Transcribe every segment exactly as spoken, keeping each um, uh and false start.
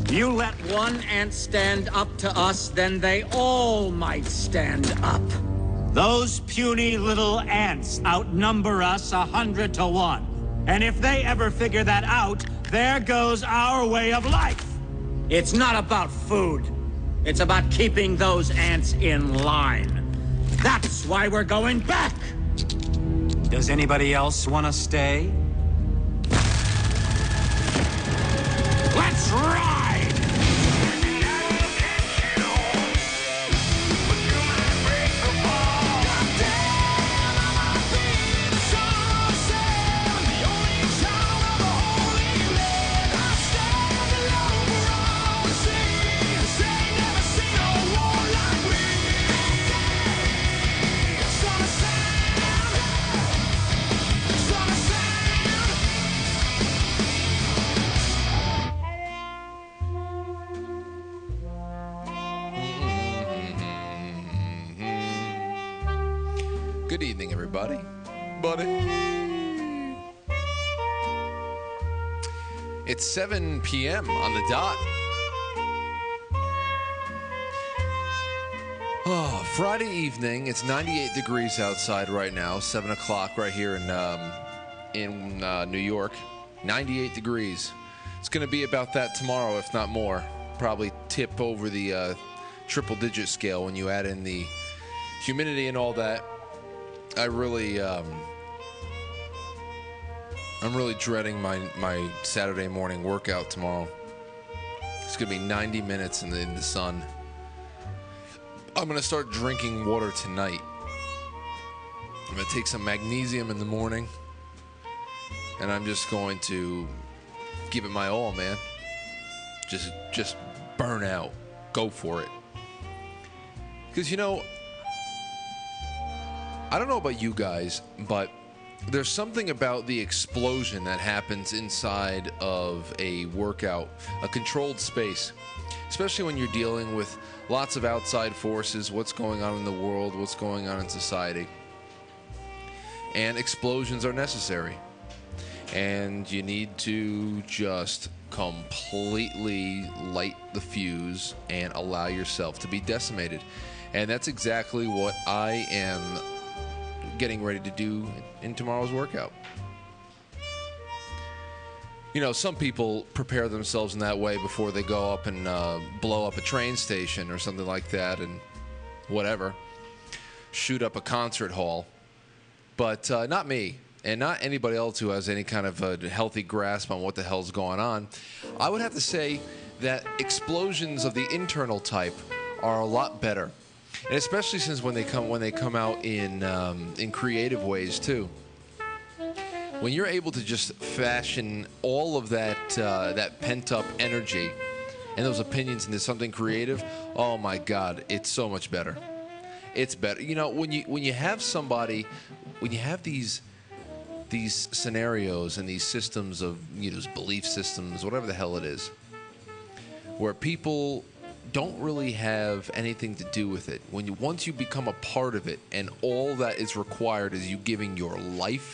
You let one ant stand up to us, then they all might stand up. Those puny little ants outnumber us a hundred to one. And if they ever figure that out, there goes our way of life. It's not about food. It's about keeping those ants in line. That's why we're going back. Does anybody else want to stay? Let's ride! Good evening, everybody. Buddy. It's seven p.m. on the dot. Oh, Friday evening. It's ninety-eight degrees outside right now. seven o'clock right here in um, in uh, New York. ninety-eight degrees. It's going to be about that tomorrow, if not more. Probably tip over the uh, triple-digit scale when you add in the humidity and all that. I really, um, I'm really dreading my, my Saturday morning workout tomorrow. It's going to be ninety minutes in the, in the sun. I'm going to start drinking water tonight. I'm going to take some magnesium in the morning. And I'm just going to give it my all, man. Just, just burn out. Go for it. Because, you know, I don't know about you guys, but there's something about the explosion that happens inside of a workout, a controlled space, especially when you're dealing with lots of outside forces, what's going on in the world, what's going on in society. And explosions are necessary. And you need to just completely light the fuse and allow yourself to be decimated. And that's exactly what I am getting ready to do in tomorrow's workout. You know, some people prepare themselves in that way before they go up and uh, blow up a train station or something like that and whatever, shoot up a concert hall. But uh, not me, and not anybody else who has any kind of a healthy grasp on what the hell's going on. I would have to say that explosions of the internal type are a lot better. And especially since when they come when they come out in um, in creative ways too. When you're able to just fashion all of that uh, that pent up energy and those opinions into something creative, oh my God, it's so much better. It's better. You know, when you when you have somebody, when you have these these scenarios and these systems of, you know, those belief systems, whatever the hell it is, where people don't really have anything to do with it. When you once you become a part of it, and all that is required is you giving your life,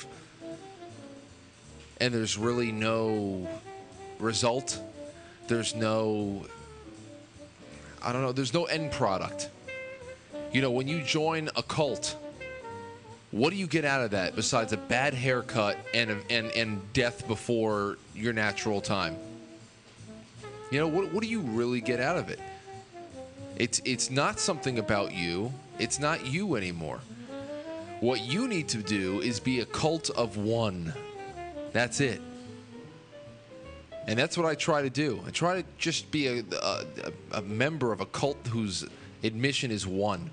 and there's really no result. There's no, I don't know, there's no end product. You know, when you join a cult, what do you get out of that besides a bad haircut and and and death before your natural time? You know, what what do you really get out of it? It's it's not something about you. It's not you anymore. What you need to do is be a cult of one. That's it. And that's what I try to do. I try to just be a, a, a member of a cult whose admission is one.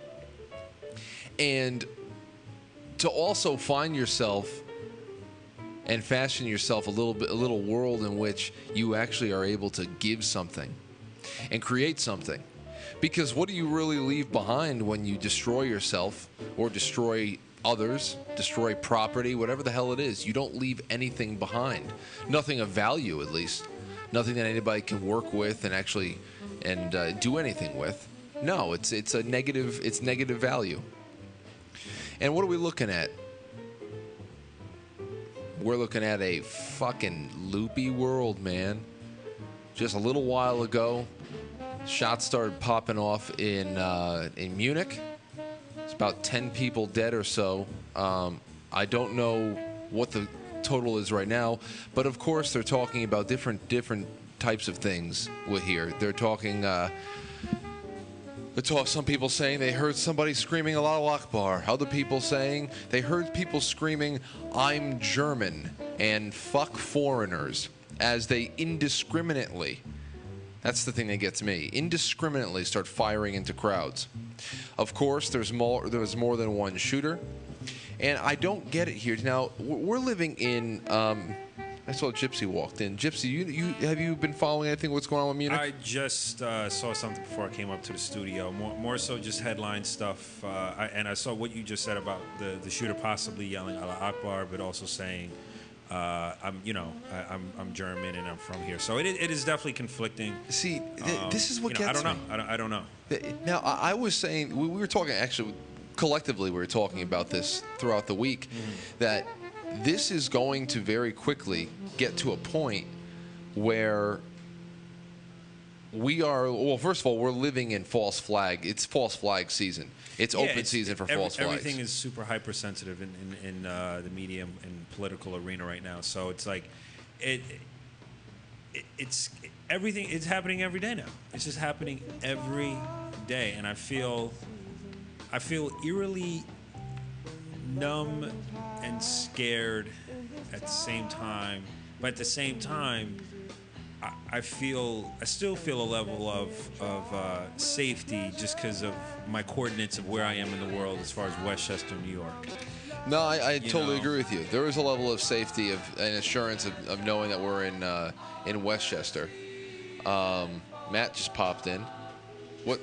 And to also find yourself and fashion yourself a little bit, a little world in which you actually are able to give something and create something. Because what do you really leave behind when you destroy yourself or destroy others, destroy property, whatever the hell it is? You don't leave anything behind. Nothing of value, at least. Nothing that anybody can work with and actually and uh, do anything with. No, it's it's a negative. It's negative value. And what are we looking at? We're looking at a fucking loopy world, man. just a little while ago, shots started popping off in uh, in Munich. It's about ten people dead or so. Um, I don't know what the total is right now, but of course they're talking about different different types of things with here. They're talking. Uh, They're talk, some people saying they heard somebody screaming Allahu Akbar. Other people saying they heard people screaming, I'm German, and fuck foreigners, as they indiscriminately, that's the thing that gets me, indiscriminately start firing into crowds. Of course, there's more, there's more than one shooter, and I don't get it here. Now, we're living in... Um, I saw Gypsy walked in. Gypsy, you, you have you been following anything? What's going on with Munich? I just uh, saw something before I came up to the studio. More, more so just headline stuff. Uh, I, and I saw what you just said about the, the shooter possibly yelling Allah Akbar, but also saying, uh, "I'm, you know, I, I'm, I'm German and I'm from here." So it, it is definitely conflicting. See, th- um, this is what you know, gets I don't me. know. I don't, I don't know. Now, I, I was saying we, we were talking actually collectively. We were talking about this throughout the week mm-hmm. that. This is going to very quickly get to a point where we are, well, first of all, we're living in false flag. It's false flag season. It's yeah, open it's, season for every, false flags. Everything is super hypersensitive in, in, in uh, the media and political arena right now. So it's like, it, it it's it, everything, it's happening every day now. It's just happening every day. And I feel, I feel eerily numb and scared at the same time, but at the same time, I, I feel I still feel a level of of uh, safety just because of my coordinates of where I am in the world as far as Westchester, New York. No, I, I totally know? agree with you. There is a level of safety of and assurance of, of knowing that we're in uh, in Westchester. Um, Matt just popped in. What?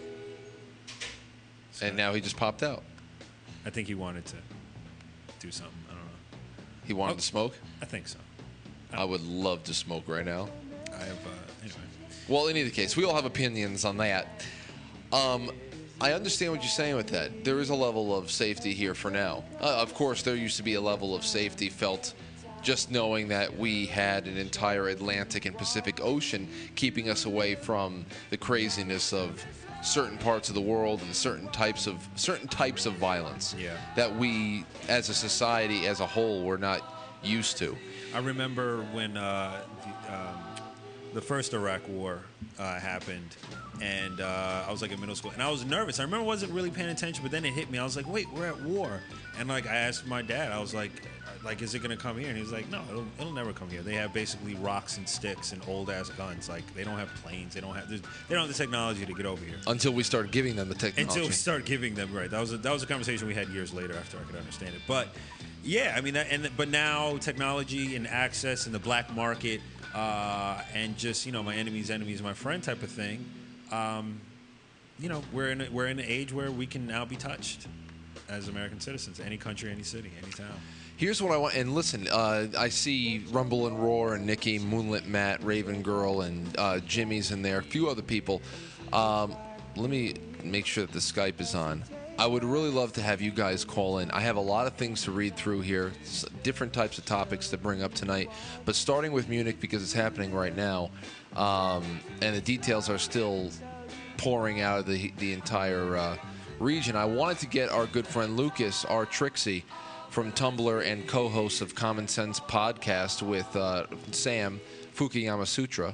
And now he just popped out. I think he wanted to do something. I don't know. He wanted oh, to smoke? I think so. I would love to smoke right now. I have, uh, anyway. Well, in either case, we all have opinions on that. Um, I understand what you're saying with that. There is a level of safety here for now. Uh, of course, there used to be a level of safety felt just knowing that we had an entire Atlantic and Pacific Ocean keeping us away from the craziness of certain parts of the world and certain types of certain types of violence yeah. that we, as a society as a whole, were not used to. I remember when uh, the, um, the first Iraq War uh, happened, and uh, I was like in middle school, and I was nervous. I remember I wasn't really paying attention, but then it hit me. I was like, "Wait, we're at war," and like I asked my dad, I was like, "Like, is it gonna come here?" And he was like, "No, it'll, it'll never come here. They have basically rocks and sticks and old ass guns. Like, they don't have planes. They don't have they don't have the technology to get over here." Until we started giving them the technology. Until we start giving them right. That was a, that was a conversation we had years later after I could understand it. But yeah, I mean, that, and but now technology and access and the black market uh, and just you know my enemy's enemy is my friend type of thing. Um, you know, we're in a, we're in an age where we can now be touched as American citizens, any country, any city, any town. Here's what I want, and listen, uh, I see Rumble and Roar and Nikki, Moonlit Matt, Raven Girl, and uh, Jimmy's in there, a few other people. Um, let me make sure that the Skype is on. I would really love to have you guys call in. I have a lot of things to read through here, different types of topics to bring up tonight, but starting with Munich because it's happening right now, um, and the details are still pouring out of the, the entire uh, region. I wanted to get our good friend Lucas, our Trixie, from Tumblr and co-host of Common Sense Podcast with uh, Sam, Fukuyama Sutra.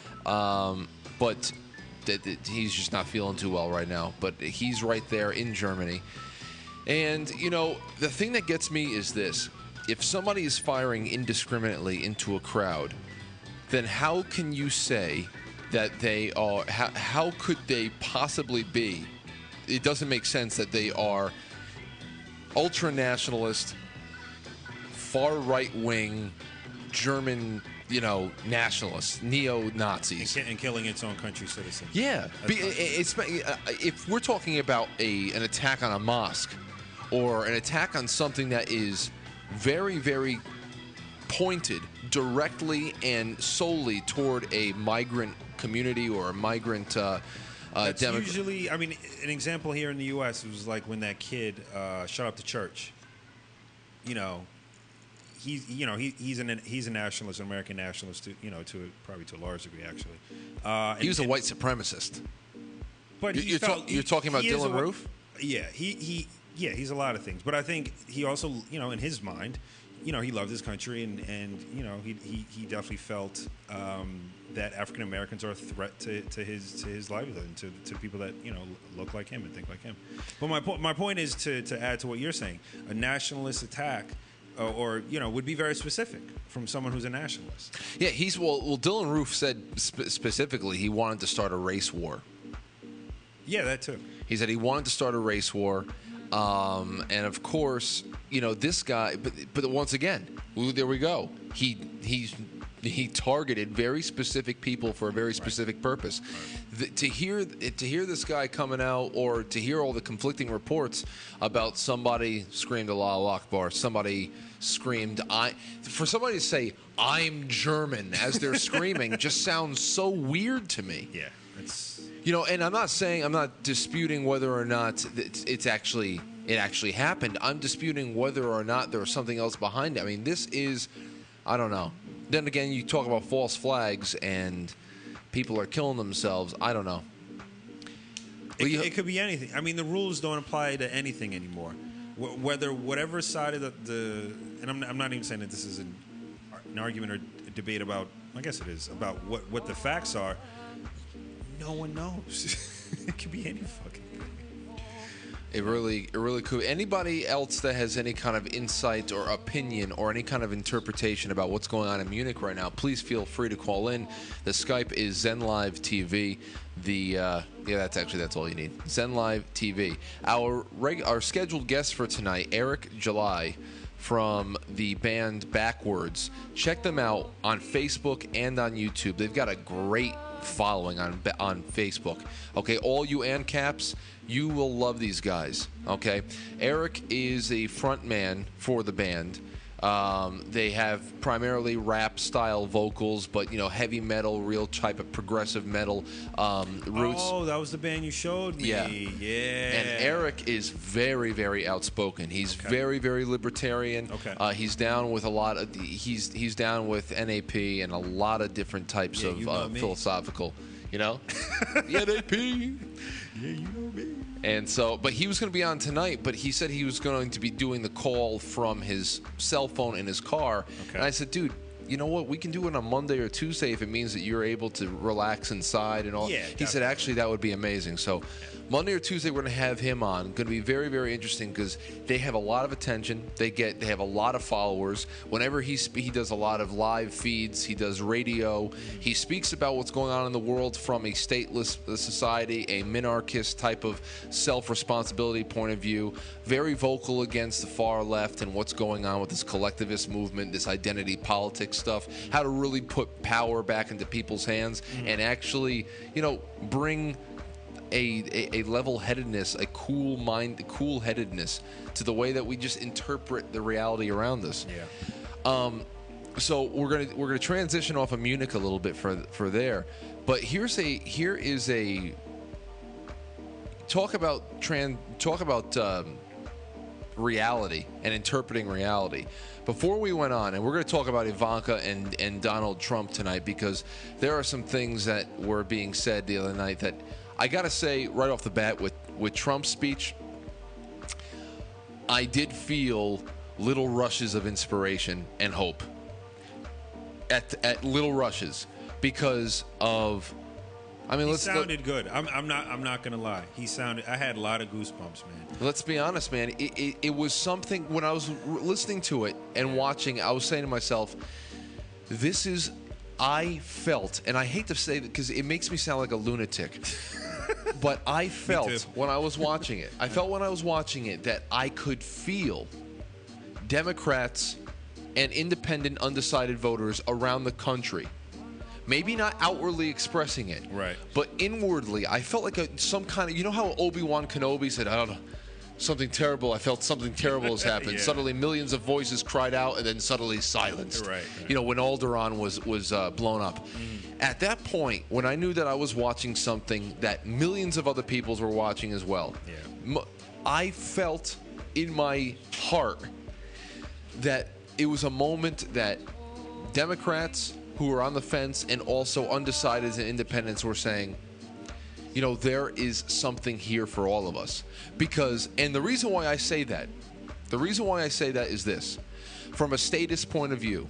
Um, but th- th- he's just not feeling too well right now. But he's right there in Germany. And, you know, the thing that gets me is this. If somebody is firing indiscriminately into a crowd, then how can you say that they are... How, how could they possibly be? It doesn't make sense that they are... ultra-nationalist, far-right-wing, German, you know, nationalists, neo-Nazis. And, ki- and killing its own country citizens. Yeah. Be, it's, if we're talking about a an attack on a mosque or an attack on something that is very, very pointed directly and solely toward a migrant community or a migrant uh, Uh, That's Demo- usually, I mean, an example here in the U S was like when that kid uh, shut up the church. You know, he's you know he, he's an he's a nationalist, an American nationalist, to, you know, to probably to a large degree actually. Uh, He was a and- white supremacist. But You- he you're, felt- talk- you're he- talking about he is a Dylan whi- Roof? Yeah, he he yeah he's a lot of things. But I think he also, you know, in his mind, you know, he loved his country, and and you know he he, he definitely felt um, that African Americans are a threat to, to his to his livelihood and to, to people that, you know, look like him and think like him. But my point my point is to to add to what you're saying, a nationalist attack. Or, or you know, would be very specific from someone who's a nationalist. Yeah, he's well. Well, Dylan Roof said spe- specifically he wanted to start a race war. Yeah, that too. He said he wanted to start a race war, um, and of course, you know, this guy. But but once again, ooh, there we go. He he's he targeted very specific people for a very specific purpose. The, to hear to hear this guy coming out, or to hear all the conflicting reports about somebody screamed Allahu Akbar, somebody screamed I. For somebody to say I'm German as they're screaming just sounds so weird to me. Yeah, it's You know, and I'm not saying, I'm not disputing whether or not it's, it's actually it actually happened. I'm disputing whether or not there was something else behind it. I mean, this is, I don't know. Then again, you talk about false flags and people are killing themselves. I don't know. It, Well, you- it could be anything. I mean, the rules don't apply to anything anymore. Wh- Whether whatever side of the, the and I'm, I'm not even saying that this is an, an argument or a debate about. I guess it is about what what the facts are. No one knows. It could be any fucking thing. It really, it really could. Anybody else that has any kind of insight or opinion or any kind of interpretation about what's going on in Munich right now, please feel free to call in. The Skype is Zen Live T V. The uh, yeah, that's actually that's all you need. Zen Live T V. Our reg- our scheduled guest for tonight, Eric July, from the band Backwards. Check them out on Facebook and on YouTube. They've got a great following on on Facebook. Okay, all you ANCAPs, you will love these guys. Okay, Eric is a front man for the band. Um, they have primarily rap style vocals, but you know, heavy metal, real type of progressive metal um, roots. Oh, that was the band you showed me. Yeah. Yeah. And Eric is very, very outspoken. He's Okay. very, very libertarian. Okay. Uh, he's down with a lot of. He's he's down with N A P and a lot of different types Yeah, of you know uh, me. philosophical. You know, the N A P. Yeah, you know me. And so, but he was going to be on tonight, but he said he was going to be doing the call from his cell phone in his car. Okay. And I said, dude, you know what? We can do it on Monday or Tuesday if it means that you're able to relax inside and all. Yeah, he said, definitely. actually, that would be amazing. So Monday or Tuesday, we're going to have him on. Going to be very, very interesting because they have a lot of attention. They get, they have a lot of followers. Whenever he sp- he does a lot of live feeds, he does radio. He speaks about what's going on in the world from a stateless society, a minarchist type of self-responsibility point of view. Very vocal against the far left and what's going on with this collectivist movement, this identity politics stuff. How to really put power back into people's hands and actually, you know, bring A, a, a level-headedness, a cool mind, cool-headedness to the way that we just interpret the reality around us. Yeah. Um, so we're gonna we're gonna transition off of Munich a little bit for for there, but here's a here is a talk about tran talk about um, reality and interpreting reality. Before we went on, and we're going to talk about Ivanka and, and Donald Trump tonight because there are some things that were being said the other night that I got to say right off the bat with, with Trump's speech, I did feel little rushes of inspiration and hope. At, at little rushes because of, I mean, He let's let- sounded good. I'm, I'm not. I'm not gonna lie. He sounded. I had a lot of goosebumps, man. Let's be honest, man. It, it, it was something, when I was r- listening to it and watching, I was saying to myself, this is, I felt, and I hate to say that because it makes me sound like a lunatic, but I felt too. when I was watching it, I felt when I was watching it that I could feel Democrats and independent, undecided voters around the country. Maybe not outwardly expressing it, Right. but inwardly, I felt like a, some kind of, you know how Obi-Wan Kenobi said, I don't know, something terrible, I felt something terrible has happened. Yeah. Suddenly millions of voices cried out and then suddenly silenced. Right, right. You know, when Alderaan was, was uh, blown up. Mm-hmm. At that point, when I knew that I was watching something that millions of other peoples were watching as well, Yeah. m- I felt in my heart that it was a moment that Democrats who were on the fence and also undecideds and independents were saying, you know, there is something here for all of us. Because, and the reason why I say that, the reason why I say that is this. From a statist point of view,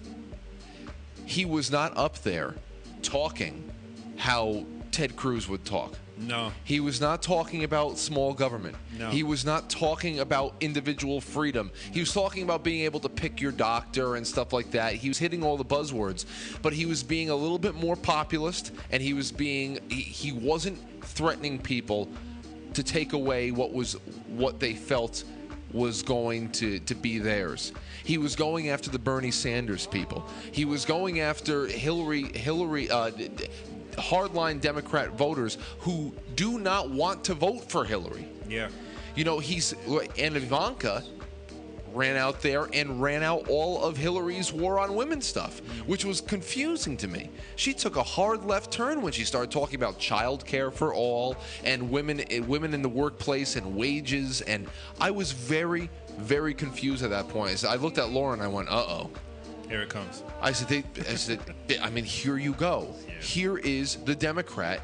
he was not up there talking how Ted Cruz would talk. No. He was not talking about small government. No. He was not talking about individual freedom. He was talking about being able to pick your doctor and stuff like that. He was hitting all the buzzwords, but he was being a little bit more populist, and he was being he, he wasn't threatening people to take away what was what they felt was going to, to be theirs. He was going after the Bernie Sanders people. He was going after Hillary Hillary uh, hardline Democrat voters who do not want to vote for Hillary. Yeah. You know, he's and Ivanka ran out there and ran out all of Hillary's war on women stuff, which was confusing to me. She took a hard left turn when she started talking about child care for all and women women in the workplace and wages, and I was very, very confused at that point. I looked at Laura and I went, uh-oh. Here it comes. I said, they, I said, they, I mean, here you go. Yeah. Here is the Democrat.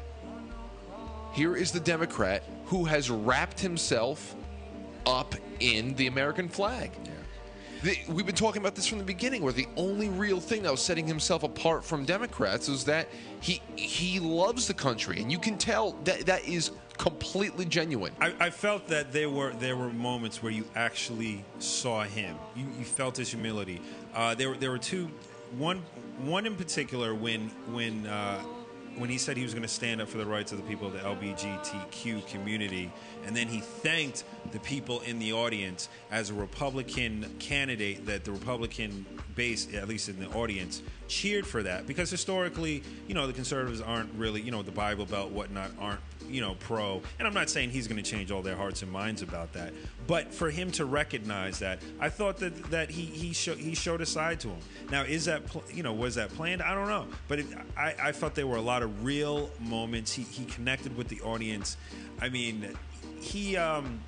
Here is the Democrat who has wrapped himself up in the American flag. Yeah. The, we've been talking about this from the beginning, where the only real thing that was setting himself apart from Democrats was that he he loves the country, and you can tell that that is completely genuine. I, I felt that there were there were moments where you actually saw him. You, you felt his humility. Uh, there were there were two, one one in particular when when uh, when he said he was going to stand up for the rights of the people of the L G B T Q community, and then he thanked the people in the audience as a Republican candidate that the Republican base, at least in the audience, cheered for that, because historically, you know, the conservatives aren't really, you know, the Bible Belt, whatnot, aren't, you know, pro. And I'm not saying he's going to change all their hearts and minds about that, but for him to recognize that, I thought that that he he, show, he showed a side to him. Now, is that, pl- you know, was that planned? I don't know, but it, I, I felt there were a lot of real moments. He he connected with the audience. I mean, he. Um,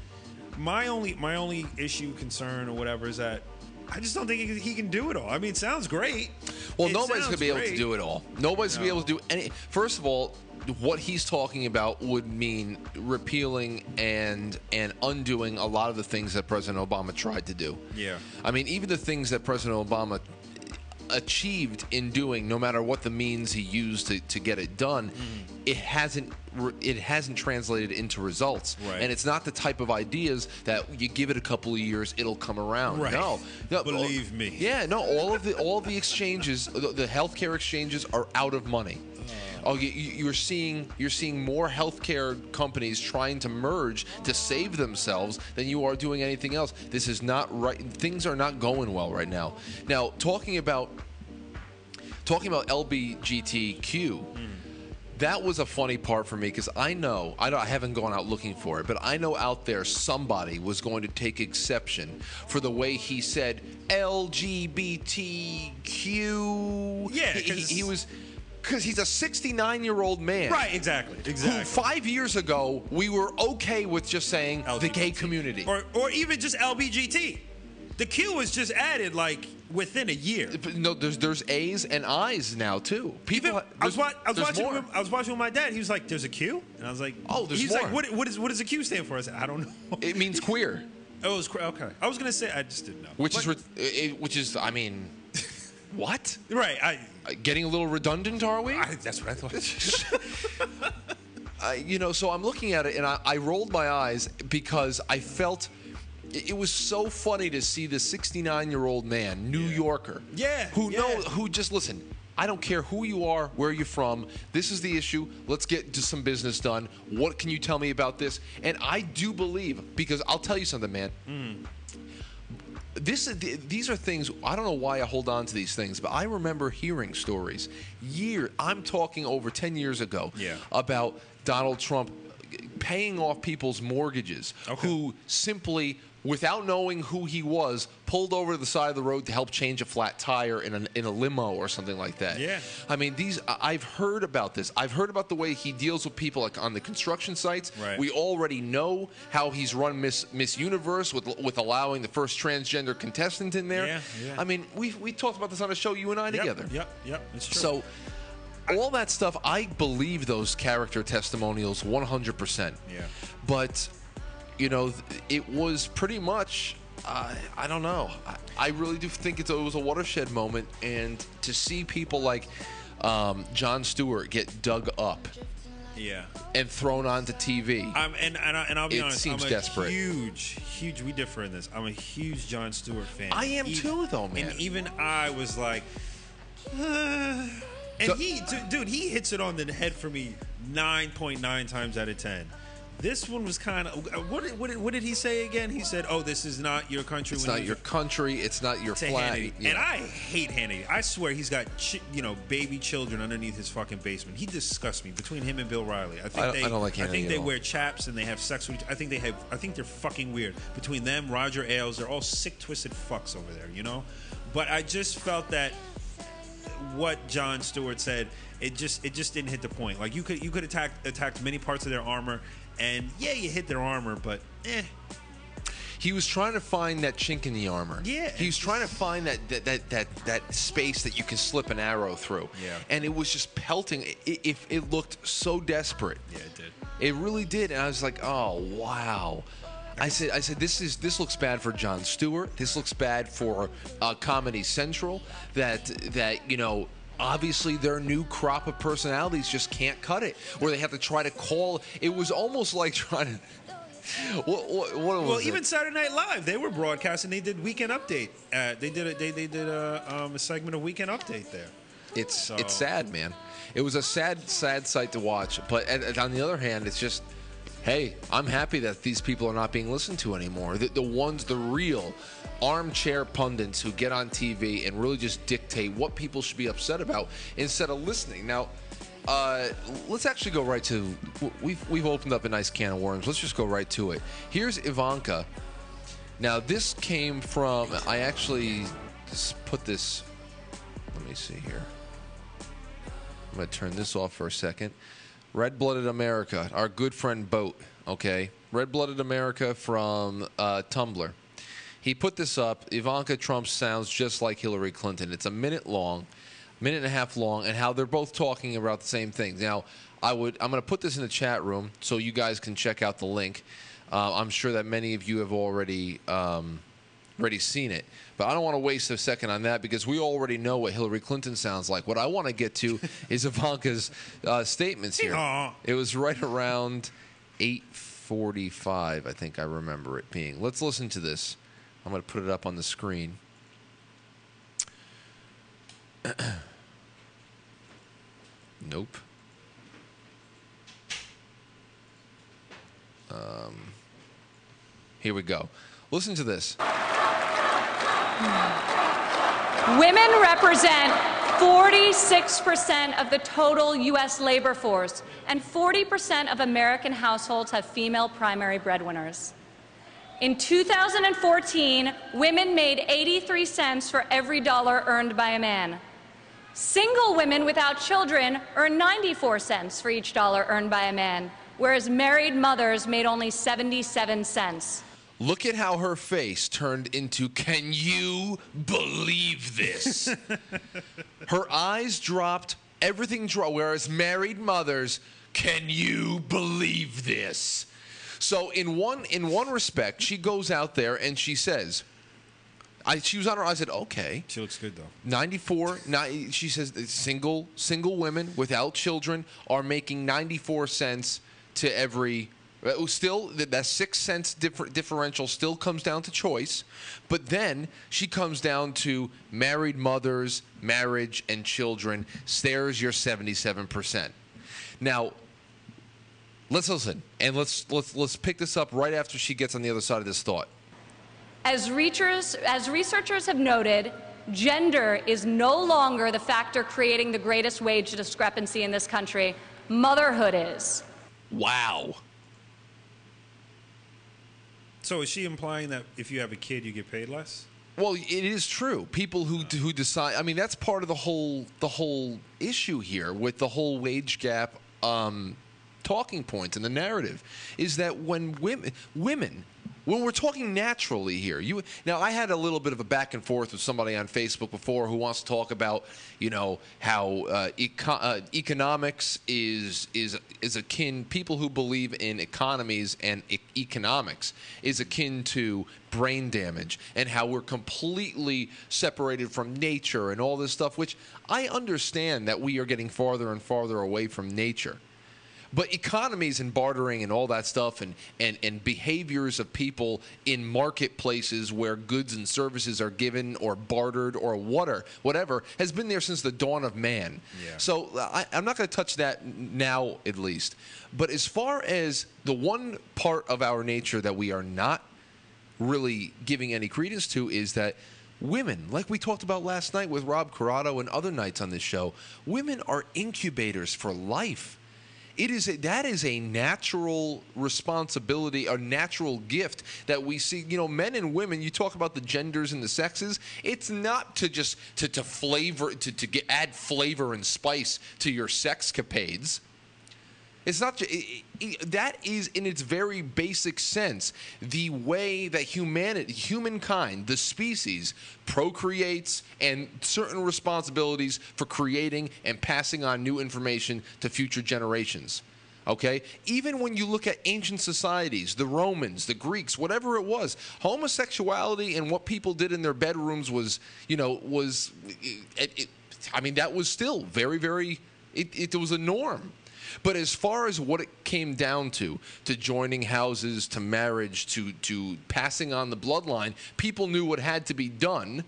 my only my only issue, concern, or whatever is that I just don't think he, he can do it all. I mean, it sounds great. Well, It nobody's going to be able great. to do it all. Nobody's going to be No. able to do any. First of all, what he's talking about would mean repealing and and undoing a lot of the things that President Obama tried to do. Yeah. I mean, even the things that President Obama achieved in doing, no matter what the means he used to, to get it done, mm. it hasn't it hasn't translated into results. Right. And it's not the type of ideas that you give it a couple of years, it'll come around. Right. No, no, Believe me. Yeah, no. All of the all of the exchanges, the, the healthcare exchanges, are out of money. Oh, you, you're seeing you're seeing more healthcare companies trying to merge to save themselves than you are doing anything else. This is not right. Things are not going well right now. Now, talking about talking about L G B T Q, mm. that was a funny part for me, because I know I, don't, I haven't gone out looking for it, but I know out there somebody was going to take exception for the way he said L G B T Q. Yeah, he, he, he was. Because he's a sixty-nine-year-old man. Right, exactly, exactly. Who five years ago, we were okay with just saying L G B T. the gay community. Or, or even just L G B T. The Q was just added, like, within a year. No, there's there's A's and I's now, too. People, Even, I was, wa- I was there's watching. more. With, I was watching with my dad. He was like, "There's a Q," and I was like, Oh, there's He's more. like, "What? What is? What does a Q stand for?" I said, "I don't know." It means queer. Oh, it was cra- okay. I was gonna say, I just didn't know. Which But- is, re- it, which is, I mean, what? right. I, Getting a little redundant, are we? I. That's what I thought. I, you know, so I'm looking at it, and I, I rolled my eyes because I felt it, it was so funny to see this sixty-nine-year-old man, New Yeah. Yorker, Yeah, who yeah. know, who just listen. I don't care who you are, where you're from. This is the issue. Let's get to some business done. What can you tell me about this? And I do believe, because I'll tell you something, man. Mm. This is, these are things, I don't know why I hold on to these things, but I remember hearing stories year I'm talking over ten years ago Yeah. about Donald Trump paying off people's mortgages Okay. who simply, without knowing who he was, pulled over to the side of the road to help change a flat tire in a, in a limo or something like that. Yeah. I mean, these. I- I've heard about this. I've heard about the way he deals with people like on the construction sites. Right. We already know how he's run Miss Miss Universe with with allowing the first transgender contestant in there. Yeah, yeah. I mean, we we talked about this on a show, you and I Yep, together. Yep, yep, it's true. So, all that stuff, I believe those character testimonials one hundred percent. Yeah. But, you know, th- it was pretty much, uh, I don't know. I, I really do think it's, it was a watershed moment. And to see people like um, Jon Stewart get dug up yeah. and thrown onto T V. Um, and, and, I- and I'll be It honest, seems I'm a desperate. huge, huge, we differ in this. I'm a huge Jon Stewart fan. I am Even- too, though, man. And even I was like, uh, and So- he, d- dude, he hits it on the head for me nine point nine times out of ten. This one was kind of, what did, what, did, what did he say again? He said, oh, this is not your country. It's when not he your was country. It's not your to flag. Hannity. Yeah. And I hate Hannity. I swear he's got chi- you know baby children underneath his fucking basement. He disgusts me. Between him and Bill Riley, I think I don't- they I don't like I Hannity think at they all. wear chaps and they have sex with each. I think they have. I think they're fucking weird. Between them, Roger Ailes, they're all sick, twisted fucks over there. You know. But I just felt that what Jon Stewart said, it just it just didn't hit the point. Like you could you could attack attacked many parts of their armor, and yeah, you hit their armor, but eh. He was trying to find that chink in the armor. Yeah, He was it's trying to find that that, that that that space that you can slip an arrow through. Yeah. And it was just pelting. It, it, it looked so desperate. Yeah, it did. It really did. And I was like, oh wow. I said, I said, this is this looks bad for Jon Stewart. This looks bad for uh, Comedy Central. That that you know. Obviously, their new crop of personalities just can't cut it. Where they have to try to call. It was almost like trying to. What, what, what was Well, it? even Saturday Night Live, they were broadcasting. They did Weekend Update. Uh, they did a, they they did a, um, a segment of Weekend Update there. It's So- it's sad, man. It was a sad, sad sight to watch. But and, and on the other hand, it's just, hey, I'm happy that these people are not being listened to anymore. The, the ones, the real armchair pundits who get on T V and really just dictate what people should be upset about instead of listening. Now, uh, let's actually go right to. We've we've opened up a nice can of worms. Let's just go right to it. Here's Ivanka. Now, this came from. I actually just put this. Let me see here. I'm going to turn this off for a second. Red Blooded America, our good friend Boat, okay? Red Blooded America from uh, Tumblr. He put this up. Ivanka Trump sounds just like Hillary Clinton. It's a minute long, minute and a half long, and how they're both talking about the same things. Now, I would, I'm going to put this in the chat room so you guys can check out the link. Uh, I'm sure that many of you have already um, already seen it. But I don't want to waste a second on that because we already know what Hillary Clinton sounds like. What I want to get to is Ivanka's uh, statements here. Aw. It was right around eight forty-five, I think I remember it being. Let's listen to this. I'm going to put it up on the screen. Nope. Um, here we go. Listen to this. Women represent forty-six percent of the total U S labor force, and forty percent of American households have female primary breadwinners. In two thousand fourteen, women made eighty-three cents for every dollar earned by a man. Single women without children earn ninety-four cents for each dollar earned by a man, whereas married mothers made only seventy-seven cents. Look at how her face turned into, can you believe this? Her eyes dropped, everything dropped, whereas married mothers, can you believe this? So in one in one respect, she goes out there and she says, I, she was on her, I said, okay. She looks good though. ninety-four, ni- she says that single single women without children are making ninety-four cents to every. Uh, Still, that that six cents differ, differential still comes down to choice, but then she comes down to married mothers, marriage, and children. There's your seventy-seven percent. Now, let's listen, and let's let's let's pick this up right after she gets on the other side of this thought. As researchers, as researchers have noted, gender is no longer the factor creating the greatest wage discrepancy in this country. Motherhood is. Wow. So is she implying that if you have a kid, you get paid less? Well, it is true. People who who decide. I mean, that's part of the whole the whole issue here with the whole wage gap um, talking point and the narrative is that when women women. When we're talking naturally here, you now I had a little bit of a back and forth with somebody on Facebook before who wants to talk about, you know, how uh, eco- uh, economics is is is akin. People who believe in economies and e- economics is akin to brain damage, and how we're completely separated from nature and all this stuff. Which I understand that we are getting farther and farther away from nature. But economies and bartering and all that stuff and, and, and behaviors of people in marketplaces where goods and services are given or bartered or water, whatever, has been there since the dawn of man. Yeah. So I, I'm not going to touch that now, at least. But as far as the one part of our nature that we are not really giving any credence to is that women, like we talked about last night with Rob Corrado and other nights on this show, women are incubators for life. It is a, that is a natural responsibility, a natural gift that we see. You know, men and women. You talk about the genders and the sexes. It's not to just to, to flavor to to get, add flavor and spice to your sexcapades. It's not ju- it, it, that is in its very basic sense the way that humanity, humankind, the species, procreates and certain responsibilities for creating and passing on new information to future generations. Okay? Even when you look at ancient societies, the Romans, the Greeks, whatever it was, homosexuality and what people did in their bedrooms was, you know, was, it, it, I mean, that was still very, very, it, it was a norm. But as far as what it came down to, to joining houses, to marriage, to to passing on the bloodline, people knew what had to be done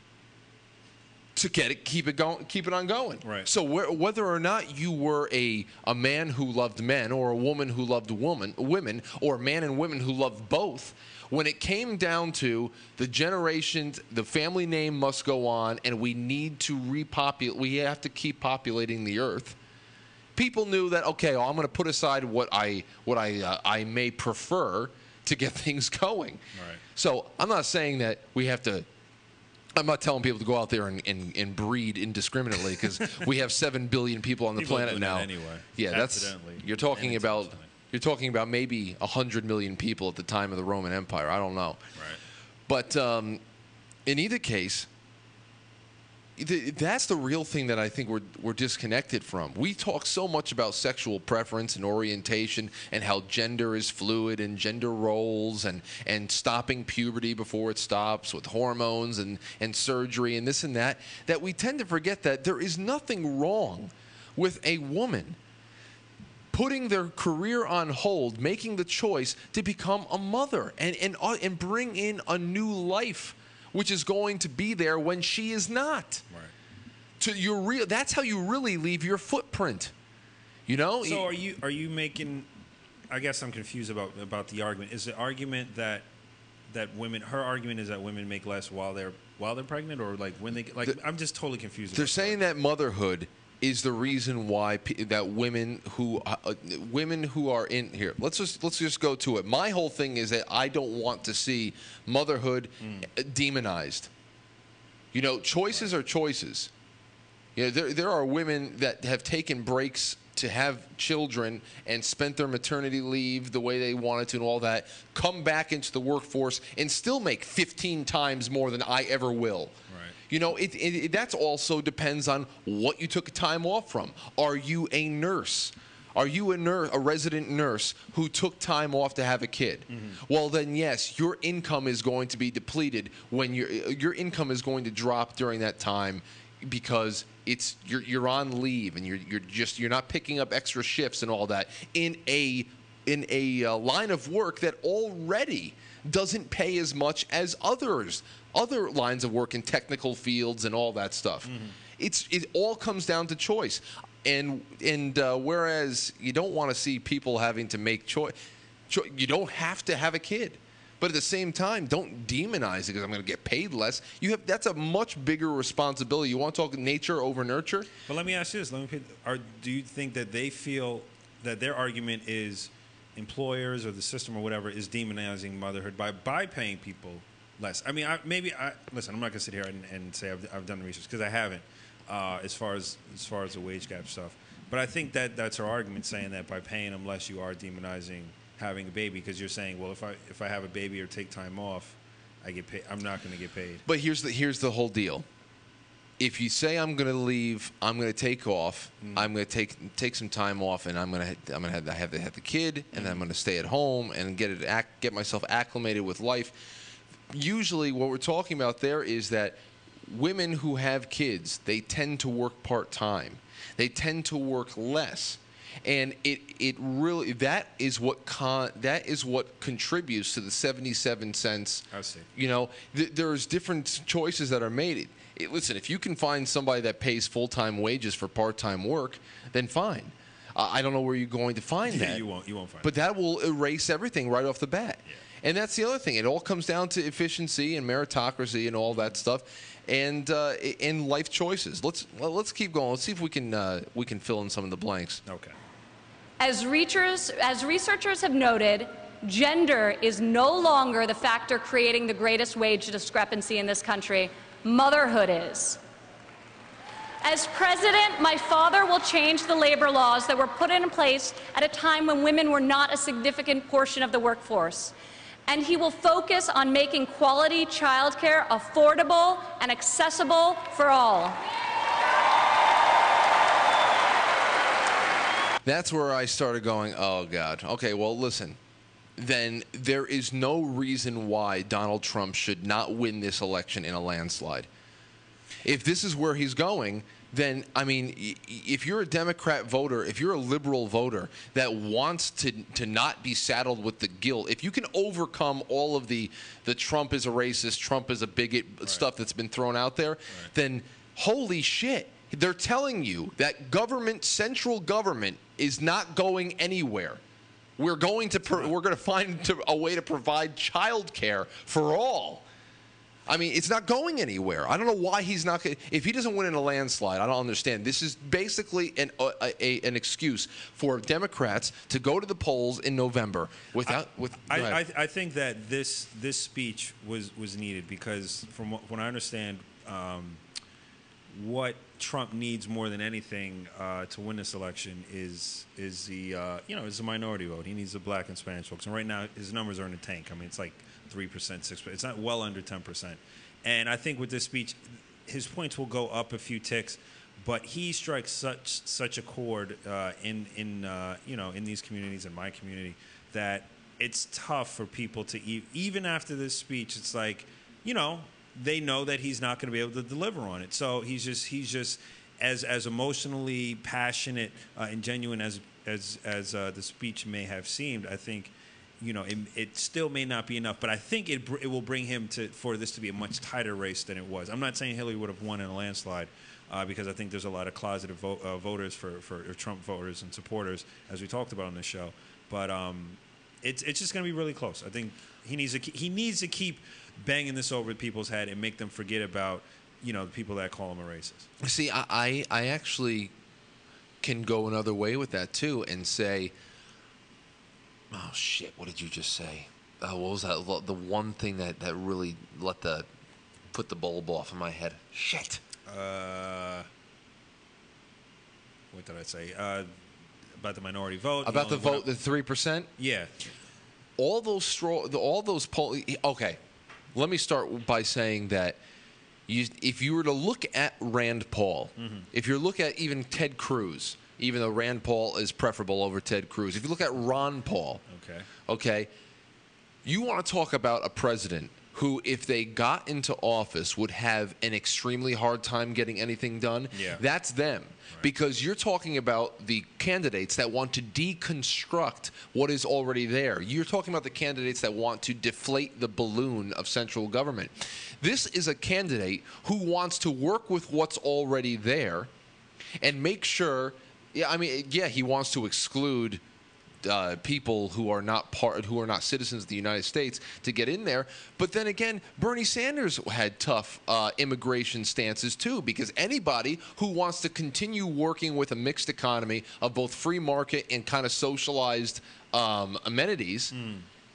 to get it, keep it going, keep it on going. Right. So wh- whether or not you were a a man who loved men, or a woman who loved woman, women, or a man and women who loved both, when it came down to the generations, the family name must go on, and we need to repopulate. We have to keep populating the earth. People knew that, okay, well, I'm going to put aside what I what I uh, I may prefer to get things going. Right. So I'm not saying that we have to. I'm not telling people to go out there and, and, and breed indiscriminately because we have seven billion people on the People planet do now. that anyway. Yeah, that's Accidentally you're talking and about. intentionally. You're talking about maybe a hundred million people at the time of the Roman Empire. I don't know. Right. But um, in either case. That's the real thing that I think we're we're disconnected from. We talk so much about sexual preference and orientation and how gender is fluid and gender roles and, and stopping puberty before it stops with hormones and, and surgery and this and that, that we tend to forget that there is nothing wrong with a woman putting their career on hold, making the choice to become a mother and, and, uh, and bring in a new life, which is going to be there when she is not. Right. To your real, that's how you really leave your footprint. You know. So are you are you making? I guess I'm confused about about the argument. Is the argument that that women? Her argument is that women make less while they're while they're pregnant, or like when they like? The, I'm just totally confused. They're about saying that motherhood is the reason why p- that women who uh, uh, women who are in here. Let's just let's just go to it. My whole thing is that I don't want to see motherhood mm. demonized. You know, choices are choices. You know, there there are women that have taken breaks to have children and spent their maternity leave the way they wanted to and all that, come back into the workforce and still make fifteen times more than I ever will. Right. You know, it, it, it that also depends on what you took time off from. Are you a nurse? Are you a nurse, a resident nurse who took time off to have a kid? Mm-hmm. Well, then yes, your income is going to be depleted when your your income is going to drop during that time because it's you're you're on leave and you're you're just you're not picking up extra shifts and all that in a in a uh, line of work that already doesn't pay as much as others other lines of work in technical fields and all that stuff. Mm-hmm. It's it all comes down to choice. And and uh, whereas you don't want to see people having to make choice, cho- you don't have to have a kid. But at the same time, don't demonize it because I'm going to get paid less. You have that's a much bigger responsibility. You want to talk nature over nurture? But let me ask you this: Let me. Are, do you think that they feel that their argument is employers or the system or whatever is demonizing motherhood by by paying people less. I mean, I, maybe I listen. I'm not gonna sit here and, and say I've, I've done the research because I haven't, uh, as far as as far as the wage gap stuff. But I think that that's our argument, saying that by paying them less, you are demonizing having a baby, because you're saying, well, if I if I have a baby or take time off, I get paid. I'm not going to get paid. But here's the here's the whole deal. If you say I'm going to leave, I'm going to take off. Mm. I'm going to take take some time off, and I'm going to I'm going to have, have, have the kid, and mm. then I'm going to stay at home and get it get myself acclimated with life. Usually, what we're talking about there is that women who have kids, they tend to work part time. They tend to work less. And it it really that is what con that is what contributes to the seventy-seven cents. I see. You know, th there's different choices that are made. It, it, listen, if you can find somebody that pays full-time wages for part-time work, then fine. Uh, I don't know where you're going to find yeah, that. You won't. You won't find. But that will erase everything right off the bat. Yeah. And that's the other thing. It all comes down to efficiency and meritocracy and all that stuff, and uh, and life choices. Let's well, let's keep going. Let's see if we can uh, we can fill in some of the blanks. Okay. As researchers, as researchers have noted, gender is no longer the factor creating the greatest wage discrepancy in this country. Motherhood is. As president, my father will change the labor laws that were put in place at a time when women were not a significant portion of the workforce. And he will focus on making quality childcare affordable and accessible for all. That's where I started going, oh, God. Okay, well, listen. Then there is no reason why Donald Trump should not win this election in a landslide. If this is where he's going, then, I mean, if you're a Democrat voter, if you're a liberal voter that wants to, to not be saddled with the guilt, if you can overcome all of the, the Trump is a racist, Trump is a bigot right. stuff that's been thrown out there, right. then holy shit. They're telling you that government, central government, is not going anywhere. We're going to per, we're going to find to, a way to provide child care for all. I mean, it's not going anywhere. I don't know why he's not. If he doesn't win in a landslide, I don't understand. This is basically an a, a, an excuse for Democrats to go to the polls in November without. I, with I, I, I think that this this speech was was needed because, from what, what I understand, um, what Trump needs more than anything uh, to win this election is is the uh, you know is the minority vote. He needs the black and Spanish folks, and right now his numbers are in the tank. I mean, it's like three percent, six percent. It's not well under ten percent. And I think with this speech, his points will go up a few ticks, but he strikes such such a chord uh, in in uh, you know in these communities, in my community, that it's tough for people to e even after this speech. It's like, you know. They know that he's not going to be able to deliver on it. So he's just he's just as as emotionally passionate uh, and genuine as as as uh, the speech may have seemed. I think, you know, it, it still may not be enough, but I think it it will bring him to for this to be a much tighter race than it was. I'm not saying Hillary would have won in a landslide uh, because I think there's a lot of closeted vo uh, voters for for Trump voters and supporters, as we talked about on this show. But um, it's it's just going to be really close. I think he needs to he needs to keep banging this over people's head and make them forget about, you know, the people that call him a racist. See, I, I actually can go another way with that, too, and say, oh, shit, what did you just say? Oh, what was that? The one thing that, that really let the, put the bulb off in my head. Shit. Uh, what did I say? Uh, about the minority vote. About the vote, the three percent? Yeah. All those straw, all those poll, okay. Let me start by saying that you, if you were to look at Rand Paul, mm-hmm. if you look at even Ted Cruz, even though Rand Paul is preferable over Ted Cruz, if you look at Ron Paul, okay, okay, you want to talk about a president who, if they got into office, would have an extremely hard time getting anything done. Yeah. That's them. Right. Because you're talking about the candidates that want to deconstruct what is already there. You're talking about the candidates that want to deflate the balloon of central government. This is a candidate who wants to work with what's already there and make sure, yeah, I mean, yeah, he wants to exclude uh, people who are not part, who are not citizens of the United States to get in there. But then again, Bernie Sanders had tough uh, immigration stances too, because anybody who wants to continue working with a mixed economy of both free market and kind of socialized um, amenities. Mm.